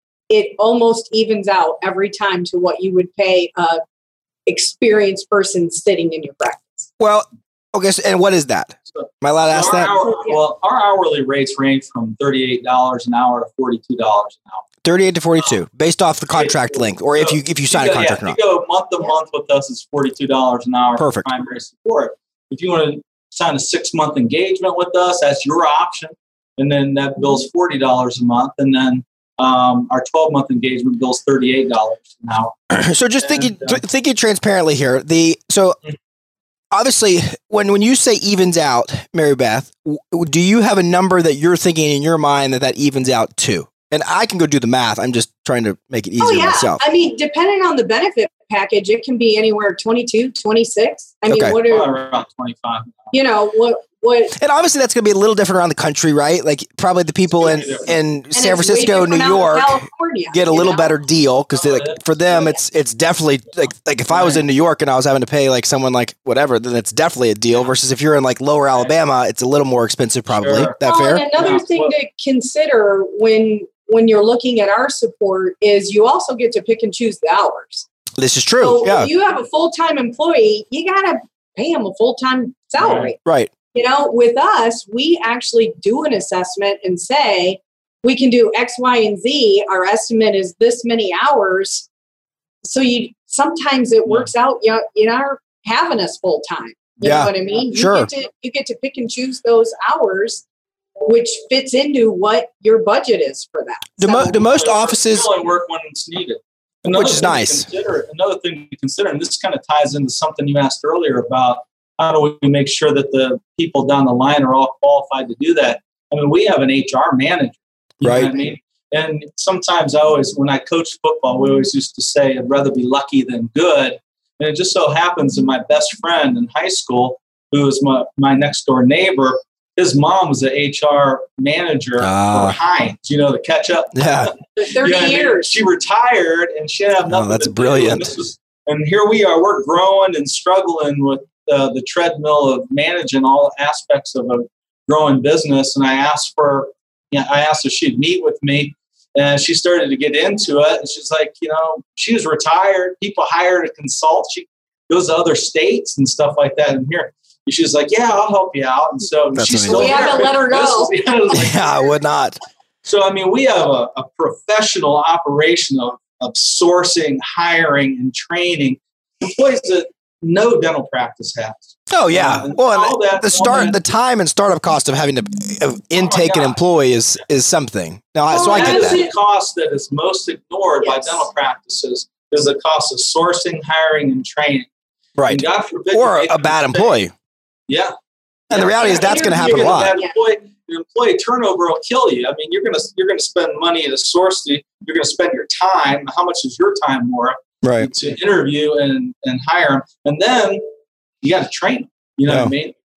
it almost evens out every time to what you would pay a experienced person sitting in your practice. Well, okay. So, and what is that? So- Am I allowed to ask our that? hour- well, our hourly rates range from thirty-eight dollars an hour to forty-two dollars an hour. thirty-eight to forty-two, based off the contract length, or if you if you sign a go- contract or yeah, not. if you go month to month with us, it's forty-two dollars an hour Perfect. for primary support. If you want to sign a six-month engagement with us, that's your option. And then that bills forty dollars a month. And then um, our twelve-month engagement bills thirty-eight dollars an hour. So just thinking And, uh, th- thinking transparently here. The so Mhm. obviously when when you say evens out, Mary Beth, w- do you have a number that you're thinking in your mind that that evens out to? And I can go do the math. I'm just trying to make it easier Oh, yeah. myself. I mean, depending on the benefit package, it can be anywhere twenty-two, twenty-six. I mean, Okay. what are, Probably around twenty-five. you know, what, what, And obviously that's going to be a little different around the country, right? Like probably the people in, It's gonna be in and it's San way Francisco, New different out in York California, get a you little know? better deal because Oh, like yeah. for them Oh, yeah. it's it's definitely like like if I was Right. in New York and I was having to pay like someone like whatever, then it's definitely a deal. Versus if you're in like lower Alabama, it's a little more expensive probably. Sure. That Well, fair? and another Yeah. thing Well- to consider when when you're looking at our support is you also get to pick and choose the hours. This is true. So yeah. if you have a full-time employee, you got to pay them a full-time salary. Right. You know, with us, we actually do an assessment and say, we can do X, Y, and Z. Our estimate is this many hours. So you sometimes it works out, you know, you know, having us full time. You Yeah, know what I mean? You sure. get to you get to pick and choose those hours, which fits into what your budget is for that. The, mo- the most offices, We only work when it's needed. Another Which is thing to nice. Consider, another thing to consider, and this kind of ties into something you asked earlier about how do we make sure that the people down the line are all qualified to do that. I mean, we have an H R manager. You know Right. what I mean? And sometimes I always, when I coached football, we always used to say, I'd rather be lucky than good. And it just so happens that my best friend in high school, who was my, my next door neighbor, his mom was an H R manager Ah. for Heinz, you know, the ketchup. yeah, For thirty You know what I mean? years. She retired and she didn't have nothing. Oh, that's to do. brilliant. And, this was, and here we are, we're growing and struggling with uh, the treadmill of managing all aspects of a growing business. And I asked for, you know, I asked if she'd meet with me, and she started to get into it. And she's like, you know, she was retired. People hire her to consult. She goes to other states and stuff like that. And here, she was like, yeah, I'll help you out. And so That's she's amazing. still We there. haven't let her This go. is- yeah, it was like- yeah, I would not. so, I mean, we have a, a professional operation of, of sourcing, hiring, and training employees that no dental practice has. Oh yeah. Um, Well, all and that- the all start, that- the time and startup cost of having to of intake an God. employee is is something. Now, I so I Well, get That is that. the cost that is most ignored by Yes. dental practices is the cost of sourcing, hiring, and training. Right. And God forbid Or you make a bad mistake. employee. Yeah. And the Yeah. reality is that's going to happen a You're gonna lot. have Employee, your employee turnover will kill you. I mean, you're gonna you're gonna spend money to source the. You're gonna spend your time. How much is your time worth Right. to interview and and hire them? And then you got to train them. You know Yeah. what I mean?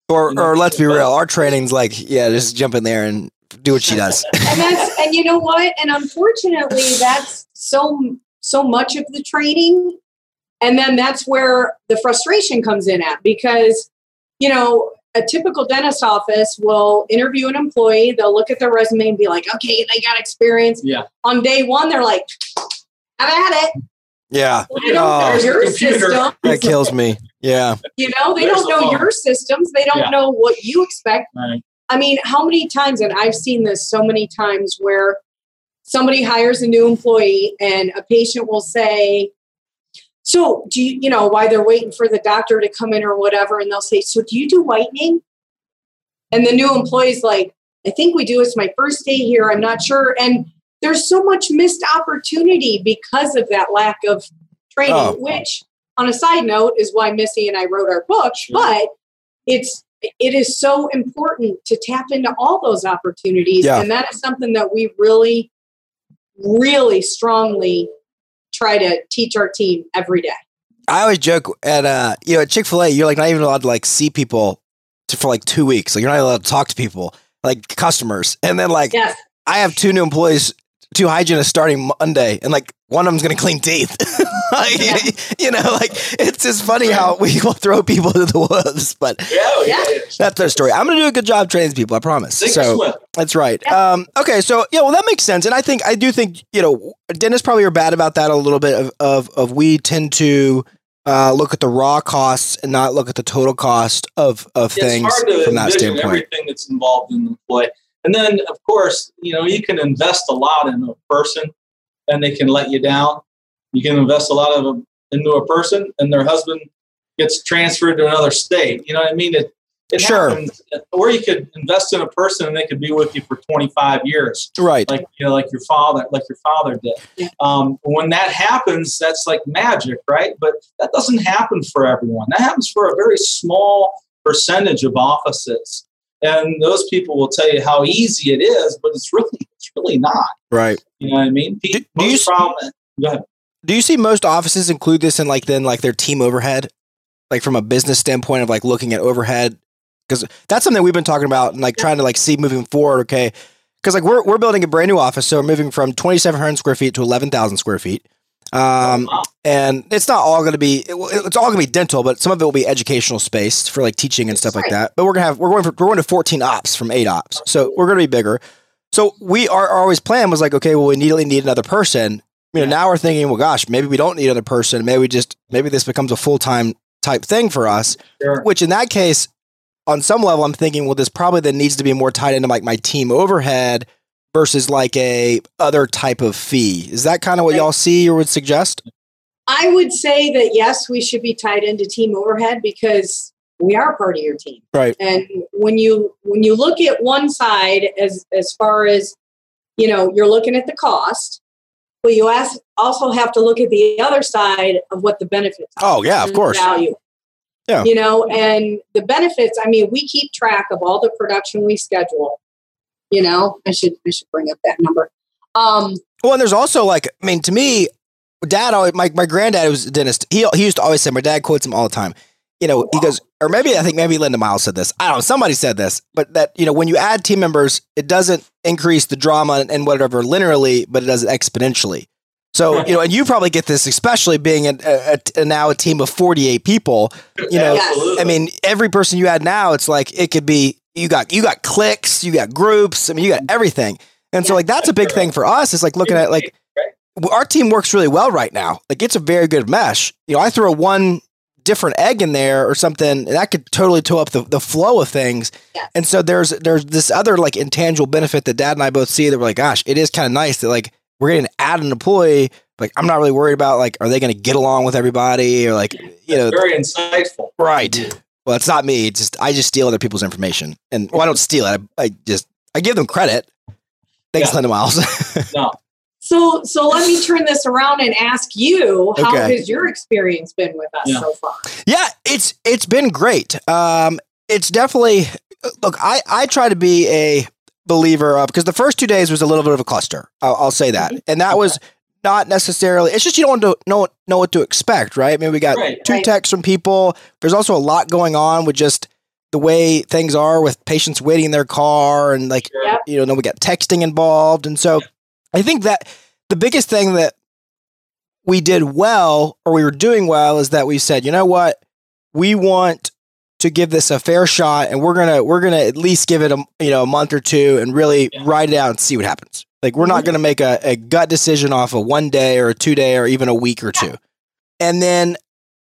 Or, You know, or let's be real, our training's like, yeah, just jump in there and do what she does. And that's, and you know what? And unfortunately, that's so, so much of the training. And then that's where the frustration comes in at, because, you know, a typical dentist office will interview an employee. They'll look at their resume and be like, okay, they got experience. Yeah. On day one, they're like, I'm at it. Yeah. They don't Oh. know your Computer. system. That kills me. Yeah. You know, they There's don't know the phone. your systems. They don't Yeah. know what you expect. Right. I mean, how many times, and I've seen this so many times, where somebody hires a new employee and a patient will say, so do you, you know, while they're waiting for the doctor to come in or whatever, and they'll say, so do you do whitening? And the new employee's like, I think we do. It's my first day here. I'm not sure. And there's so much missed opportunity because of that lack of training, Oh. which on a side note is why Missy and I wrote our book, Sure. but it's, it is so important to tap into all those opportunities. Yeah. And that is something that we really, really strongly try to teach our team every day. I always joke at, uh, you know, at Chick-fil-A, you're like not even allowed to like see people to, for like two weeks. Like you're not allowed to talk to people, like customers. And then like, Yes. I have two new employees, two hygienists starting Monday, and like one of them's going to clean teeth. Like, Yeah. You know, like it's just funny how we will throw people into the wolves, but Yeah, yeah. Yeah. that's their story. I'm going to do a good job training people, I promise. Sink or So swim. that's right. Yeah. Um, okay, so yeah, well, that makes sense, and I think I do think you know, dentists probably are bad about that a little bit. Of of, of we tend to uh, look at the raw costs and not look at the total cost of of It's things hard to from that envision standpoint. everything that's involved in the employee. And then, of course, you know, you can invest a lot in a person and they can let you down. You can invest a lot of them into a person and their husband gets transferred to another state. You know what I mean? It, it Sure. happens. Or you could invest in a person and they could be with you for twenty-five years. Right. Like, you know, like your father, like your father did. Yeah. Um, when that happens, that's like magic, right? But that doesn't happen for everyone. That happens for a very small percentage of offices. And those people will tell you how easy it is, but it's really, it's really not. Right. You know what I mean? Do- do Most you s- problem, go ahead. Do you see most offices include this in like then like their team overhead, like from a business standpoint of like looking at overhead? Because that's something we've been talking about and like trying to like see moving forward. Okay, because like we're we're building a brand new office, so we're moving from twenty-seven hundred square feet to eleven thousand square feet. Um, Wow. and it's not all going to be, it, it's all going to be dental, but some of it will be educational space for like teaching and stuff like Right. that. But we're going to have, we're going for, we're going to fourteen ops from eight ops. So we're going to be bigger. So we, our, our always plan was like, okay, well, we immediately need another person. You know, Yeah. now we're thinking, well, gosh, maybe we don't need another person. Maybe we just, maybe this becomes a full-time type thing for us, Sure. which in that case, on some level, I'm thinking, well, this probably then needs to be more tied into like my team overhead versus like a other type of fee. Is that kind of what Right. y'all see or would suggest? I would say that yes, we should be tied into team overhead because we are part of your team. Right. And when you when you look at one side as as far as, you know, you're looking at the cost, but you ask, also have to look at the other side of what the benefits are. Oh yeah, of course. Value. Yeah. You know, and the benefits, I mean, we keep track of all the production we schedule. You know, I should I should bring up that number. Um, Well, and there's also like, I mean, to me, dad, always, my, my granddad was a dentist. He, he used to always say, my dad quotes him all the time. You know, he goes, or maybe I think maybe Linda Miles said this. I don't know. Somebody said this, but that, you know, when you add team members, it doesn't increase the drama and whatever linearly, but it does it exponentially. So, you know, and you probably get this, especially being a, a, a, now a team of forty-eight people, you know, Absolutely. I mean, every person you add now, it's like, it could be, you got, you got cliques, you got groups. I mean, you got everything. And so like, that's a big thing for us. It's like looking at like, our team works really well right now. Like it's a very good mesh. You know, I throw one different egg in there or something, and that could totally toe up the, the flow of things. Yes. And so there's there's this other like intangible benefit that Dad and I both see that we're like, gosh, it is kind of nice that like we're going to add an employee. Like I'm not really worried about like, are they going to get along with everybody or like, you know, Very insightful. right. Well, it's not me. It's just I just steal other people's information, and well, I don't steal it. I, I just I give them credit. Thanks, Yeah. Linda Miles. No. So, so let me turn this around and ask you, how Okay. has your experience been with us Yeah. so far? Yeah, it's it's been great. Um, it's definitely look. I I try to be a believer of because the first two days was a little bit of a cluster. I'll, I'll say that, and that was not necessarily. It's just you don't know know, know what to expect, right? I mean, we got Right. two Right. texts from people. There's also a lot going on with just the way things are with patients waiting in their car and like, Yep. you know, then we got texting involved. And so I think that the biggest thing that we did well, or we were doing well, is that we said, you know what, we want to give this a fair shot, and we're gonna we're gonna at least give it a you know a month or two and really Yeah. ride it out and see what happens. Like we're not Mhm. gonna make a, a gut decision off of one day or a two day or even a week or two. And then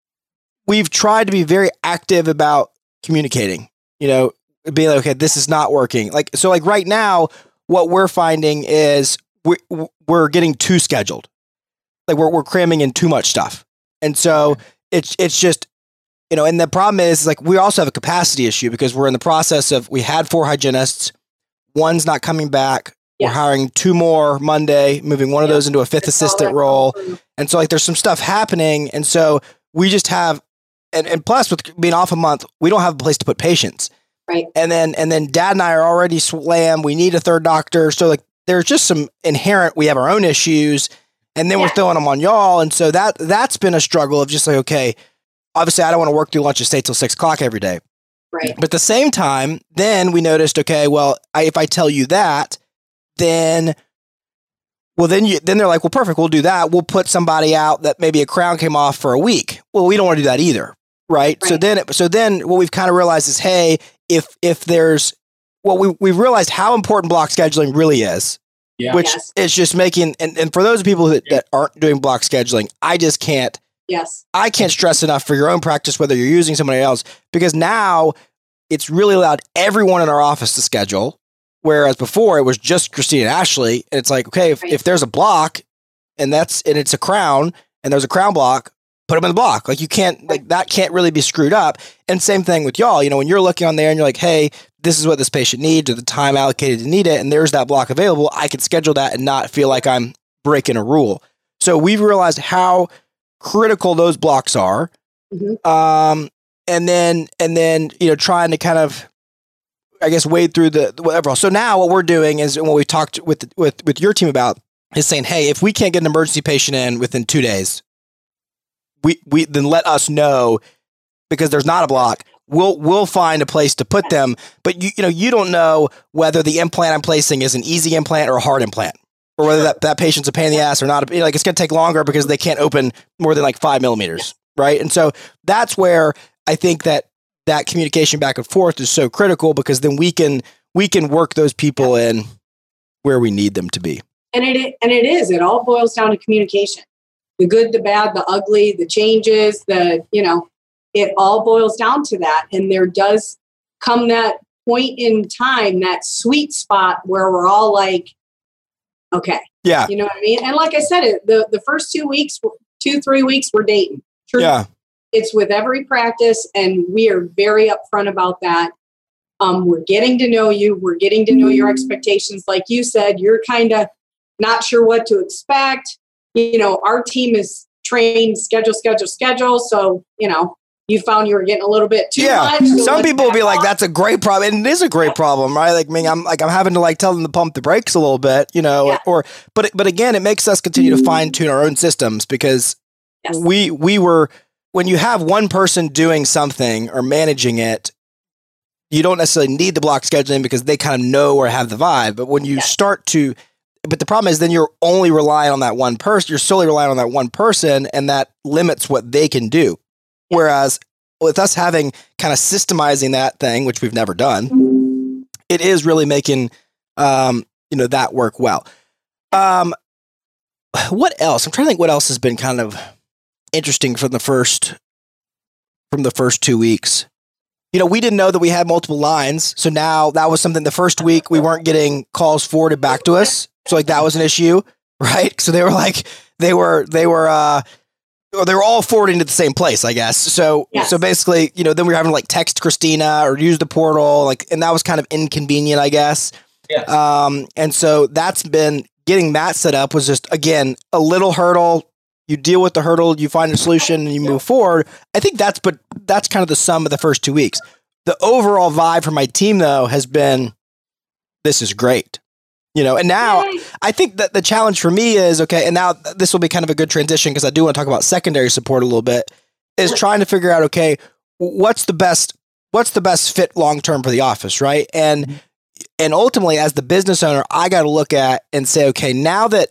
we've tried to be very active about communicating. You know, being like, okay, this is not working. Like so, like right now, what we're finding is we we're getting too scheduled. Like we're we're cramming in too much stuff, and so it's it's just. You know, and the problem is, like, we also have a capacity issue because we're in the process of, we had four hygienists, one's not coming back. Yes. We're hiring two more Monday, moving one of Yeah. those into a fifth It's all assistant that role. come through. And so, like, there's some stuff happening. And so we just have, and, and plus with being off a month, we don't have a place to put patients. Right. And then, and then dad and I are already slammed. We need a third doctor. So, like, there's just some inherent, we have our own issues, and then Yeah. we're throwing them on y'all. And so that, that's been a struggle of just like, okay, obviously, I don't want to work through lunch and stay till six o'clock every day. Right. But at the same time, then we noticed, okay, well, I, if I tell you that, then, well, then you, then they're like, well, perfect, we'll do that. We'll put somebody out that maybe a crown came off for a week. Well, we don't want to do that either, right? So Right. then, it, so then, what we've kind of realized is, hey, if if there's, well, we we've realized how important block scheduling really is. Yeah. Which Yes. is just making, and, and for those people that, that aren't doing block scheduling, I just can't. Yes. I can't stress enough for your own practice, whether you're using somebody else, because now it's really allowed everyone in our office to schedule. Whereas before it was just Christine and Ashley. And it's like, okay, if, Right. if there's a block and that's, and it's a crown and there's a crown block, put them in the block. Like you can't, like that can't really be screwed up. And same thing with y'all, you know, when you're looking on there and you're like, hey, this is what this patient needs or the time allocated to need it. And there's that block available. I can schedule that and not feel like I'm breaking a rule. So we've realized how critical those blocks are. Mhm. Um, and then, and then, you know, trying to kind of, I guess, wade through the, the whatever. So now what we're doing is, and what we talked with, with, with your team about is saying, hey, if we can't get an emergency patient in within two days, we, we, then let us know because there's not a block. We'll, we'll find a place to put them, but you, you know, you don't know whether the implant I'm placing is an easy implant or a hard implant. Or whether that, that patient's a pain in the ass or not. You know, like it's going to take longer because they can't open more than like five millimeters, right? And so that's where I think that that communication back and forth is so critical because then we can we can work those people in where we need them to be. And it and it is. It all boils down to communication. The good, the bad, the ugly, the changes, the, you know, it all boils down to that. And there does come that point in time, that sweet spot where we're all like, okay. Yeah. You know what I mean? And like I said, it, the, the first two weeks, two, three weeks, we're dating. True. Yeah. It's with every practice, and we are very upfront about that. Um, we're getting to know you. We're getting to know your expectations. Like you said, you're kind of not sure what to expect. You know, our team is trained schedule, schedule, schedule. So, you know, you found you were getting a little bit too Yeah. much. So Some let's people will be back like, off. that's a great problem. And it is a great problem, right? Like, I mean, I'm like, I'm having to like tell them to pump the brakes a little bit, you know, Yeah. or, but, but again, it makes us continue to fine tune our own systems because Yes. we, we were, when you have one person doing something or managing it, you don't necessarily need the block scheduling because they kind of know or have the vibe. But when you Yes. start to, but the problem is then you're only relying on that one person. You're solely relying on that one person, and that limits what they can do. Whereas with us having kind of systemizing that thing, which we've never done, it is really making, um, you know, that work well. Um, what else? I'm trying to think what else has been kind of interesting from the first, from the first two weeks. You know, we didn't know that we had multiple lines. So now that was something the first week we weren't getting calls forwarded back to us. So like that was an issue, right? So they were like, they were, they were, uh, or they were all forwarding to the same place, I guess. So, Yes. so basically, you know, then we were having to like text Christina or use the portal, like, and that was kind of inconvenient, I guess. Yes. Um, and so that's been getting that set up was just, again, a little hurdle. You deal with the hurdle, you find a solution and you move forward. I think that's, but that's kind of the sum of the first two weeks. The overall vibe for my team though has been, this is great. You know, and now Yay. I think that the challenge for me is, okay, and now this will be kind of a good transition because I do want to talk about secondary support a little bit, is trying to figure out, okay, what's the best what's the best fit long term for the office, right? And mm-hmm. and ultimately, as the business owner, I got to look at and say, okay, now that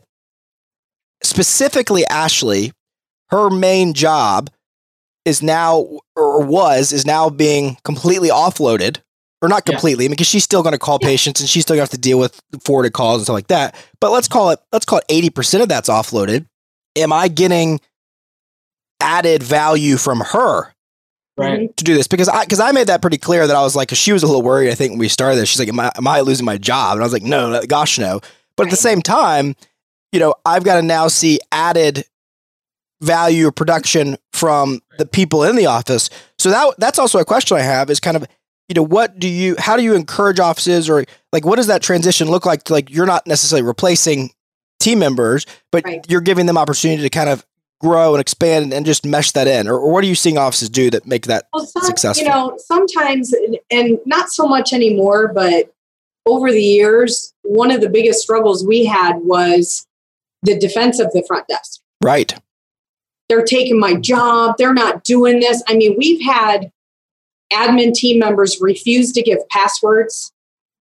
specifically Ashley, her main job is now or was is now being completely offloaded, or not completely, yeah. I mean, because she's still going to call yeah. patients and she's still going to have to deal with forwarded calls and stuff like that. But let's call it let's call it eighty percent of that's offloaded. Am I getting added value from her? Right. To do this? Because I because I made that pretty clear that I was like, because she was a little worried, I think, when we started this. She's like, am I, am I losing my job? And I was like, no, gosh, no. But right. at the same time, you know, I've got to now see added value or production from the people in the office. So that that's also a question I have is kind of, you know, what do you, how do you encourage offices, or like, what does that transition look like to, like, you're not necessarily replacing team members, but right. you're giving them opportunity to kind of grow and expand and just mesh that in, or, or what are you seeing offices do that make that well, some, successful? You know, sometimes, and not so much anymore, but over the years, one of the biggest struggles we had was the defense of the front desk. Right. They're taking my job. They're not doing this. I mean, we've had admin team members refuse to give passwords.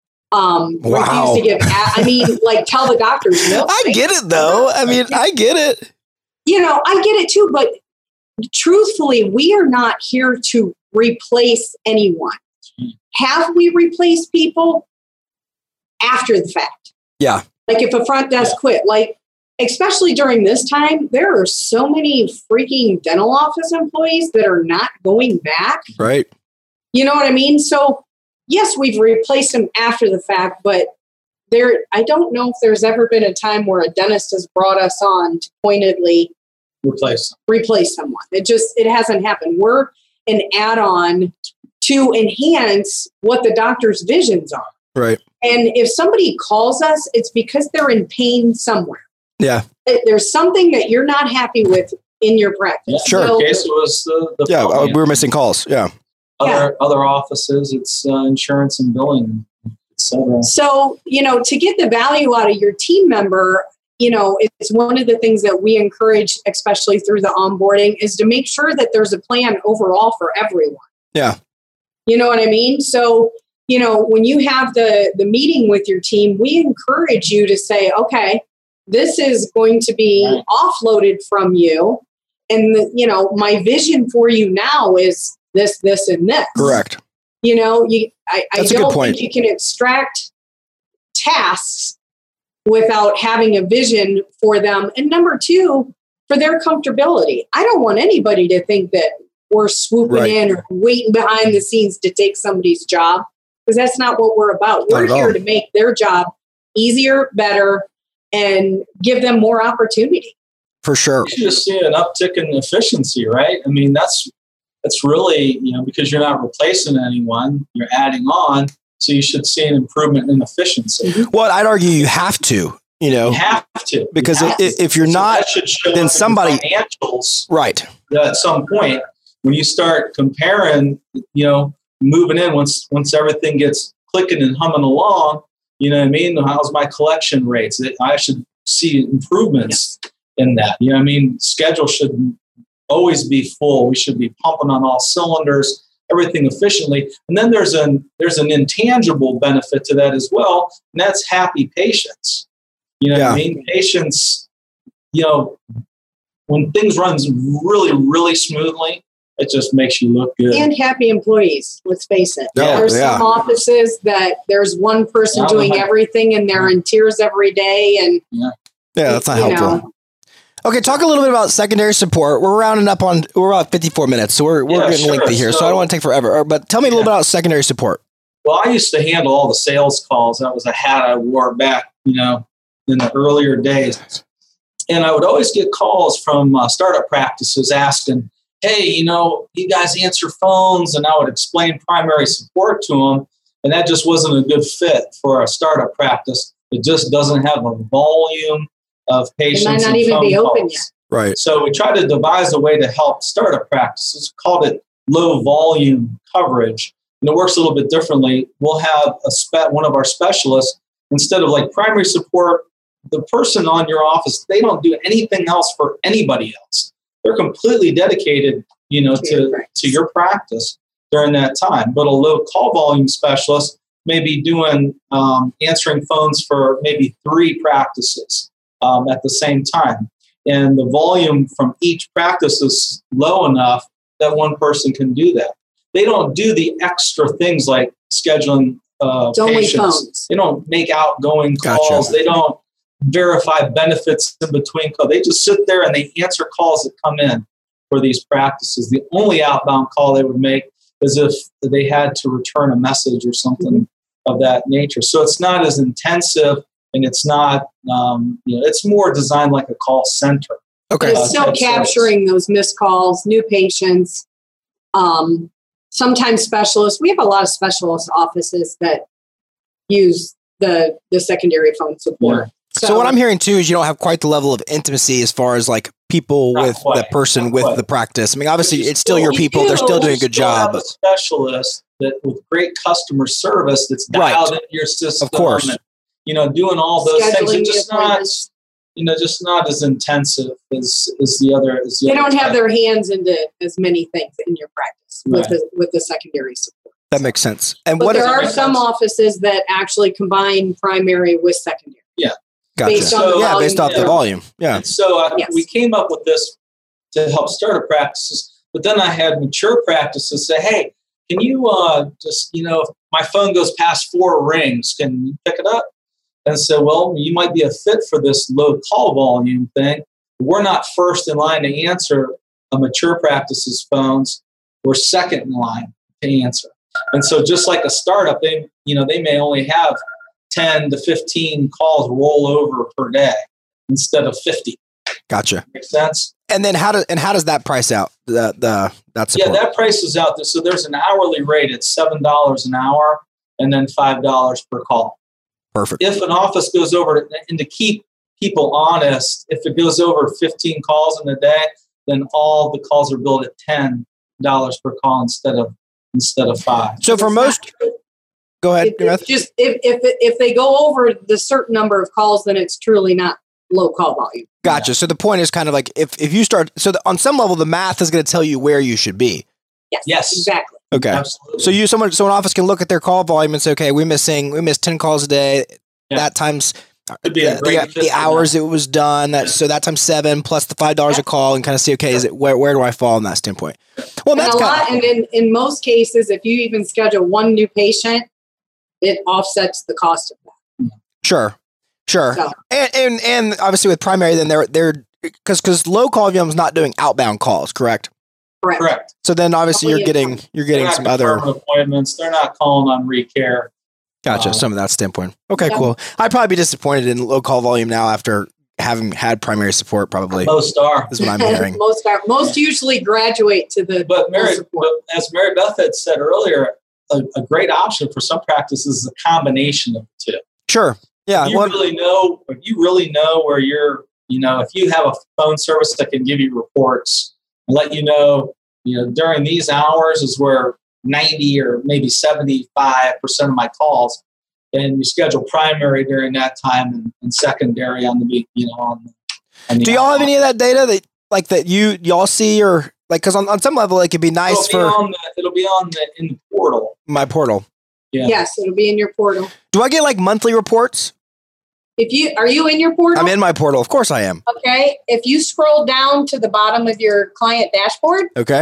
Um, wow. refuse to give, I mean, like tell the doctors no. I get it though. I mean, I get it. You know, I get it too, but truthfully, we are not here to replace anyone. Have we replaced people? After the fact? Yeah. Like if a front desk yeah. quit, like especially during this time, there are so many freaking dental office employees that are not going back. Right. You know what I mean? So yes, we've replaced them after the fact, but there, I don't know if there's ever been a time where a dentist has brought us on to pointedly replace replace someone. It just, it hasn't happened. We're an add-on to enhance what the doctor's visions are. Right. And if somebody calls us, it's because they're in pain somewhere. Yeah. There's something that you're not happy with in your practice. Yeah, sure. So, in case it was the, the yeah, uh, we were missing calls. Yeah. Other yeah. other offices, it's uh, insurance and billing, et cetera. So, you know, to get the value out of your team member, you know, it's one of the things that we encourage, especially through the onboarding, is to make sure that there's a plan overall for everyone. Yeah. You know what I mean? So, you know, when you have the, the meeting with your team, we encourage you to say, okay, this is going to be right. offloaded from you. And, the, you know, my vision for you now is this, this, and this. Correct. You know, you, I, I That's a don't good point. think you can extract tasks without having a vision for them. And number two, for their comfortability. I don't want anybody to think that we're swooping right. in or waiting behind the scenes to take somebody's job, because that's not what we're about. We're here all. to make their job easier, better, and give them more opportunity. For sure. You should just see an uptick in efficiency, right? I mean, that's that's really, you know, because you're not replacing anyone, you're adding on. So you should see an improvement in efficiency. Well, I'd argue you have to, you know, you have to, because have if, to. if you're so not, then somebody financials, right? At some point, when you start comparing, you know, moving in once once everything gets clicking and humming along, you know what I mean? How's my collection rates? I should see improvements yeah. in that. You know what I mean? Schedule should always be full. We should be pumping on all cylinders, everything efficiently. And then there's an there's an intangible benefit to that as well, and that's happy patients. You know yeah. what I mean? Patients, you know, when things runs really, really smoothly, it just makes you look good. And happy employees, let's face it. Yeah, there's yeah. some offices that there's one person yeah, doing like, everything and they're yeah. in tears every day. And yeah, yeah that's not you helpful. Know. Okay, talk a little bit about secondary support. We're rounding up on, we're about fifty-four minutes, so we're, we're yeah, getting sure. lengthy here, so, so I don't want to take forever. But tell me a little yeah. bit about secondary support. Well, I used to handle all the sales calls. That was a hat I wore back, you know, in the earlier days. And I would always get calls from uh, startup practices asking, hey, you know, you guys answer phones, and I would explain primary support to them. And that just wasn't a good fit for a startup practice. It just doesn't have a volume of patients. It might not even be open yet. Right. So we tried to devise a way to help startup practices, called it low volume coverage. And it works a little bit differently. We'll have a spe- one of our specialists, instead of like primary support, the person on your office, they don't do anything else for anybody else. They're completely dedicated, you know, to, to your practice. during that time. But a low call volume specialist may be doing um, answering phones for maybe three practices um, at the same time. And the volume from each practice is low enough that one person can do that. They don't do the extra things like scheduling uh, patients. Phones. They don't make outgoing calls. Gotcha. They don't verify benefits in between calls. They just sit there and they answer calls that come in for these practices. The only outbound call they would make is if they had to return a message or something mm-hmm. of that nature. So it's not as intensive, and it's not, um, you know, it's more designed like a call center. Okay. But it's still uh, capturing service. Those missed calls, new patients, um, sometimes specialists. We have a lot of specialist offices that use the the secondary phone support. Yeah. So, so what I'm hearing too is you don't have quite the level of intimacy as far as like people with quite, the person with quite. the practice. I mean, obviously it's still your people. They're still doing a good job. Have a specialist that with great customer service that's dialed right. into your system. Of course. And, you know, doing all those Scheduling things. It's just not, you know, just not as intensive as, as the other. As the they other don't type. have their hands into as many things in your practice right. with the, with the secondary support. That makes sense. And but what there are sense? some offices that actually combine primary with secondary. Yeah. Gotcha. Based so, on yeah, volume. based off yeah. the volume. Yeah. And so uh, yes. we came up with this to help startup practices, but then I had mature practices say, hey, can you uh, just, you know, if my phone goes past four rings, can you pick it up? And so, well, you might be a fit for this low call volume thing. We're not first in line to answer a mature practice's phones. We're second in line to answer. And so just like a startup, they, you know, they may only have ten to fifteen calls roll over per day instead of fifty. Gotcha. Makes sense? And then how do, and how does that price out? The, the, that support? Yeah, that price is out there. So there's an hourly rate. It's seven dollars an hour and then five dollars per call. Perfect. If an office goes over, to, and to keep people honest, if it goes over fifteen calls in a day, then all the calls are billed at ten dollars per call instead of instead of five. So for most, go ahead. If, just if, if if they go over the certain number of calls, then it's truly not low call volume. Gotcha. Yeah. So the point is kind of like if if you start, so the, on some level, the math is going to tell you where you should be. Yes. Yes. Exactly. Okay. Absolutely. So you someone so an office can look at their call volume and say, okay, we're missing we missed ten calls a day. Yeah. That times Could be a the, great the, the hours it was done. That so that times seven plus the five dollars yeah. a call and kind of see, okay, is it where where do I fall in that standpoint? Well, and that's a kind lot. Of, and in, in most cases, if you even schedule one new patient, it offsets the cost of that. Sure, sure. So. And, and and obviously with primary, then they're they're because because low call volume is not doing outbound calls, correct? Correct. Correct. So then obviously you're getting you're getting some other appointments. They're not calling on recare. Gotcha. Um, some of that standpoint. Okay, yeah. Cool. I'd probably be disappointed in low call volume now after having had primary support. Probably most are is what I'm hearing. most are most usually graduate to the but Mary, but as Mary Beth had said earlier, a, a great option for some practices is a combination of the two. Sure. Yeah. If you well, really know. If you really know where you're, you know, if you have a phone service that can give you reports and let you know, you know, during these hours is where ninety or maybe seventy-five percent of my calls, and you schedule primary during that time and, and secondary on the, you know, on the, on the do y'all have any of that data that like that you y'all see or like, cause on, on some level it could be nice it'll be for on the, it'll be on the, in the portal. My portal. Yeah. Yes. It'll be in your portal. Do I get like monthly reports? If you, are you in your portal? I'm in my portal. Of course I am. Okay. If you scroll down to the bottom of your client dashboard. Okay.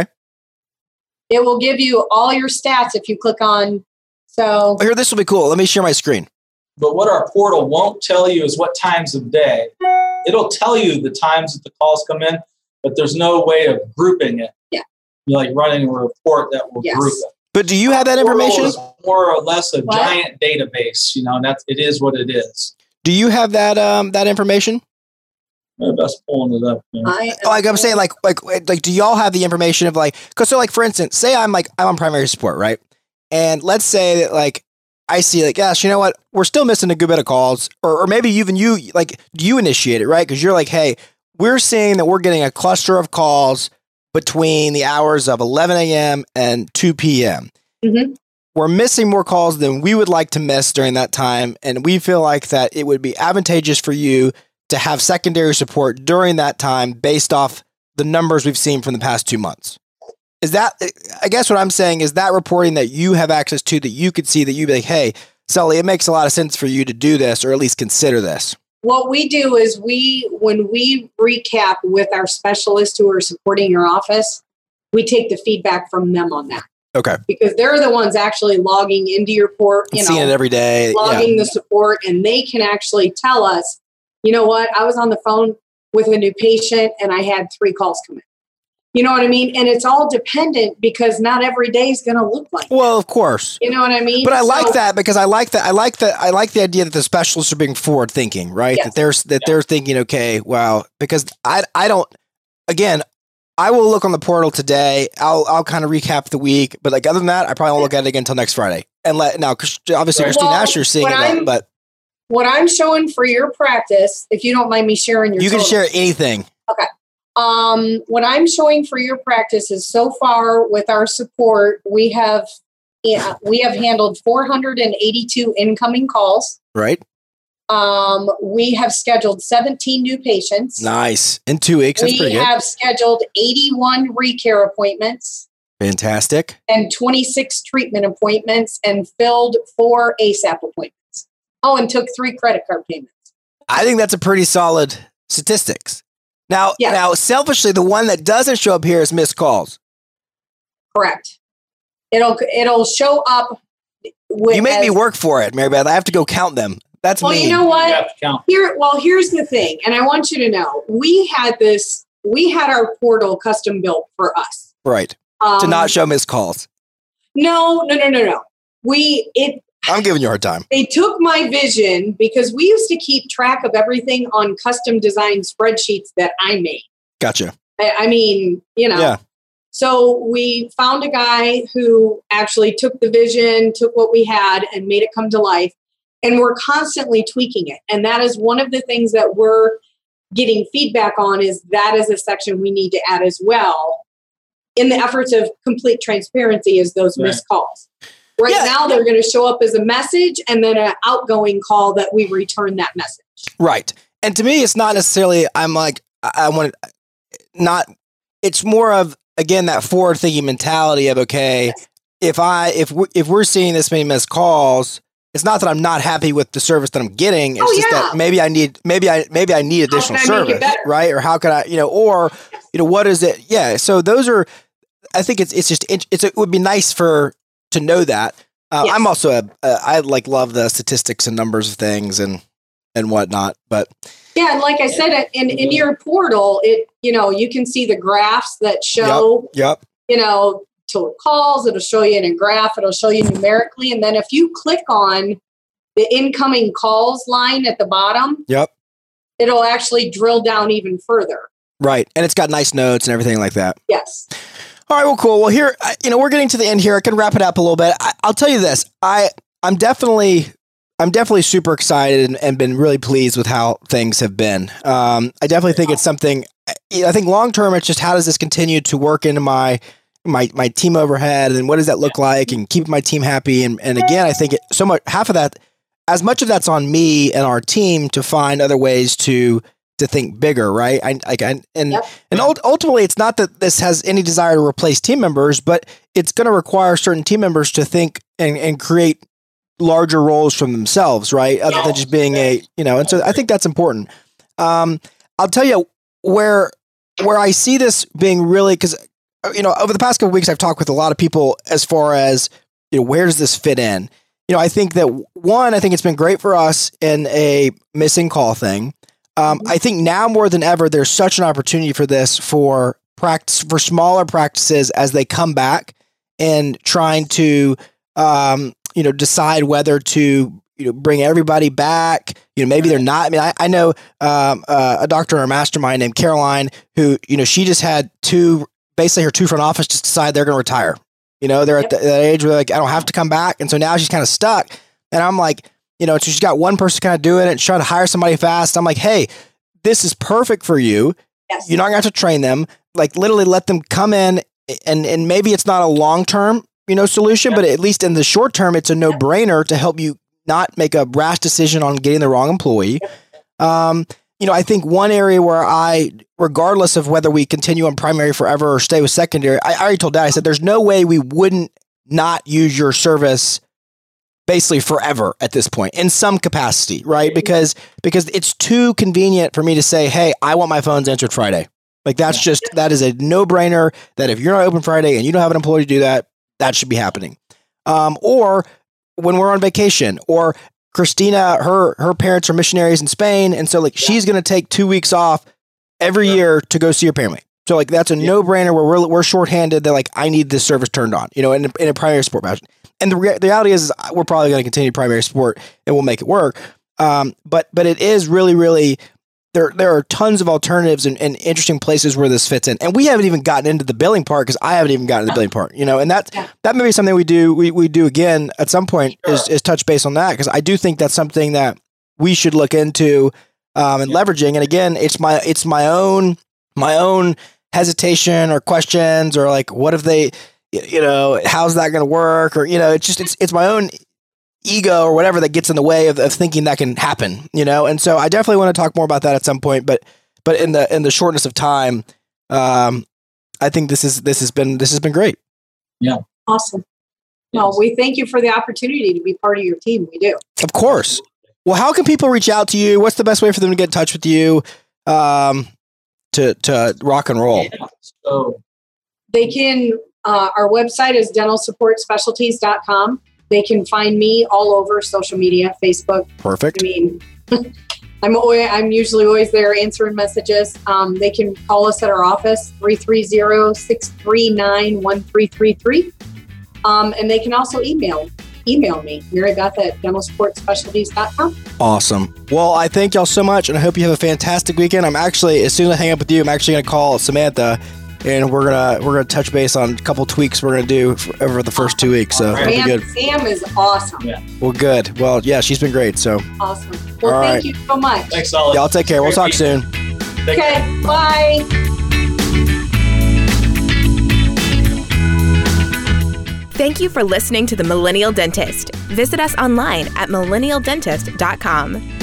It will give you all your stats if you click on. So oh, here, this will be cool. Let me share my screen. But what our portal won't tell you is what times of day. It'll tell you the times that the calls come in, but there's no way of grouping it. Yeah. You're like running a report that will yes. group it. But do you have that information? Is more or less a what? giant database, you know, and that's it is what it is. Do you have that um that information? I'm best pulling it up. You know. I, like I'm saying, like like like, do y'all have the information of like? Because so like for instance, say I'm like I'm on primary support, right? And let's say that like I see like, gosh, you know what? We're still missing a good bit of calls, or or maybe even you like you initiate it, right? Because you're like, hey, we're seeing that we're getting a cluster of calls between the hours of eleven a.m. and two p.m. Mm-hmm. We're missing more calls than we would like to miss during that time, and we feel like that it would be advantageous for you to have secondary support during that time based off the numbers we've seen from the past two months. is that, I guess what I'm saying is that reporting that you have access to, that you could see, that you'd be like, hey, Sully, it makes a lot of sense for you to do this, or at least consider this. What we do is we, when we recap with our specialists who are supporting your office, we take the feedback from them on that. Okay. Because they're the ones actually logging into your port, you know, seeing it every day, logging yeah. the support, and they can actually tell us, you know what, I was on the phone with a new patient and I had three calls come in. You know what I mean? And it's all dependent because not every day is going to look like Well, that. Of course. You know what I mean? But I So- like that because I like that. I like that. I like the idea that the specialists are being forward thinking, right? Yes. That there's, that they're thinking, okay, wow, because I, I don't, again, I will look on the portal today. I'll, I'll kind of recap the week, but like other than that, I probably won't look at it again until next Friday. And let, now, obviously Right. Christine Well, Asher is seeing what it, I'm- but What I'm showing for your practice, if you don't mind me sharing your you can total. share anything. Um, what I'm showing for your practice is so far with our support, we have yeah, we have handled four hundred eighty-two incoming calls. Right? Um, we have scheduled seventeen new patients. Nice. In two weeks. That's We pretty good. have scheduled eighty-one recare appointments Fantastic. and twenty-six treatment appointments and filled four ASAP appointments. Oh, and took three credit card payments. I think that's a pretty solid statistics. Now, Yeah. now, selfishly, the one that doesn't show up here is missed calls. Correct. It'll it'll show up. With You make me as- work for it, Mary Beth. I have to go count them. That's Well, me. you know You what? have to count. Here, well, here's the thing, and I want you to know, we had this. We had our portal custom built for us Right. um, To not show missed calls. No, no, no, no, no. We it. I'm giving you a hard time. They took my vision because we used to keep track of everything on custom design spreadsheets that I made. Gotcha. I, I mean, you know. Yeah. So we found a guy who actually took the vision, took what we had, and made it come to life. And we're constantly tweaking it. And that is one of the things that we're getting feedback on, is that is a section we need to add as well in the efforts of complete transparency, is those Right. missed calls. Right Yeah. now, they're going to show up as a message and then an outgoing call that we return that message. Right. And to me, it's not necessarily, I'm like, I, I want to not, it's more of, again, that forward thinking mentality of, okay, if I, if we, if we're seeing this many missed calls, it's not that I'm not happy with the service that I'm getting. It's Oh, just yeah. that maybe I need, maybe I, maybe I need additional can I make it service, better? right? Or how can I, you know, or, you know, what is it? Yeah. So those are, I think it's, it's just, it's, it would be nice for, to know that. Uh, Yes. I'm also a, a, I like love the statistics and numbers of things and, and whatnot, but Yeah, and like I said, in in your portal, it you know you can see the graphs that show yep. you know total calls. It'll show you in a graph. It'll show you numerically, and then if you click on the incoming calls line at the bottom, Yep. it'll actually drill down even further. Right. And it's got nice notes and everything like that. Yes. All right. Well, cool. Well, here, I- you know, we're getting to the end here. I can wrap it up a little bit. I, I'll tell you this. I, I'm definitely, I'm definitely super excited and, and been really pleased with how things have been. Um, I definitely think it's something, I think long term, it's just how does this continue to work into my, my, my team overhead, and what does that look like, and keep my team happy. And, and again, I think it, so much, half of that, as much of that's on me and our team to find other ways to, to think bigger. Right. I, I, I and, Yep. and ult- ultimately it's not that this has any desire to replace team members, but it's going to require certain team members to think and, and create larger roles from themselves, right? Other than just being a, you know, and so I think that's important. Um, I'll tell you where, where I see this being really, cause you know, over the past couple of weeks, I've talked with a lot of people as far as, you know, where does this fit in? You know, I think that one, I think it's been great for us in a missing call thing. Um, I think now more than ever, there's such an opportunity for this for practice, for smaller practices as they come back and trying to, um, you know, decide whether to, you know, bring everybody back. You know, maybe they're not. I mean, I, I know um, uh, a doctor in our mastermind named Caroline who, you know, she just had two, basically her two front office just decide they're going to retire. You know, they're at the, that age where they're like, I don't have to come back. And so now she's kind of stuck. And I'm like, you know, so she's got one person kind of doing it and trying to hire somebody fast. I'm like, hey, this is perfect for you. Yes. You're not going to have to train them. Like literally let them come in, and, and maybe it's not a long-term, you know, solution, but at least in the short term, it's a no brainer to help you not make a rash decision on getting the wrong employee. Um, you know, I think one area where I, regardless of whether we continue on primary forever or stay with secondary, I, I already told Dad, I said, there's no way we wouldn't not use your service basically forever at this point in some capacity, right? Because, because it's too convenient for me to say, hey, I want my phones answered Friday. Like that's just, that is a no brainer that if you're not open Friday and you don't have an employee to do that, that should be happening. Um, or when we're on vacation, or Christina, her, her parents are missionaries in Spain. And so like, yeah. she's going to take two weeks off every yeah. year to go see her family. So like, that's a yeah. no brainer where we're, we're shorthanded that like, I need this service turned on, you know, in, in a primary support fashion. And the, re- the reality is, is we're probably going to continue primary support and we'll make it work. Um, but, but it is really, really, there, there are tons of alternatives and, and interesting places where this fits in. And we haven't even gotten into the billing part because I haven't even gotten to the billing part, you know, and that, yeah. that may be something we do, we, we do again at some point sure. is, is touch base on that. Cause I do think that's something that we should look into, um, and yeah. leveraging. And again, it's my, it's my own, my own hesitation or questions or like, what if they, you know, how's that going to work? Or, you know, it's just, it's, it's my own ego or whatever that gets in the way of, of thinking that can happen, you know? And so I definitely want to talk more about that at some point, but, but in the, in the shortness of time, um, I think this is, this has been, this has been great. Yeah. Awesome. Well, we thank you for the opportunity to be part of your team. We do. Of course. Well, how can people reach out to you? What's the best way for them to get in touch with you, um, to, to rock and roll? Yeah. So they can, uh, our website is dental support specialties dot com. They can find me all over social media, Facebook. Perfect. I mean, I'm always, I'm usually always there answering messages. Um, they can call us at our office, three three zero, six three nine, one three three three. Um, and they can also email email me, Mary Beth at dental support specialties dot com. Awesome. Well, I thank y'all so much, and I hope you have a fantastic weekend. I'm actually, as soon as I hang up with you, I'm actually going to call Samantha, and we're gonna we're gonna touch base on a couple tweaks we're gonna do for, over the first two weeks. So it'll be good. Sam is awesome. Yeah. Well, good. Well, yeah, she's been great. So awesome. Well, all thank right. you so much. Thanks, Ollie. Y'all take care. We'll talk soon. Take okay. care. Bye. Thank you for listening to The Millennial Dentist. Visit us online at millennial dentist dot com.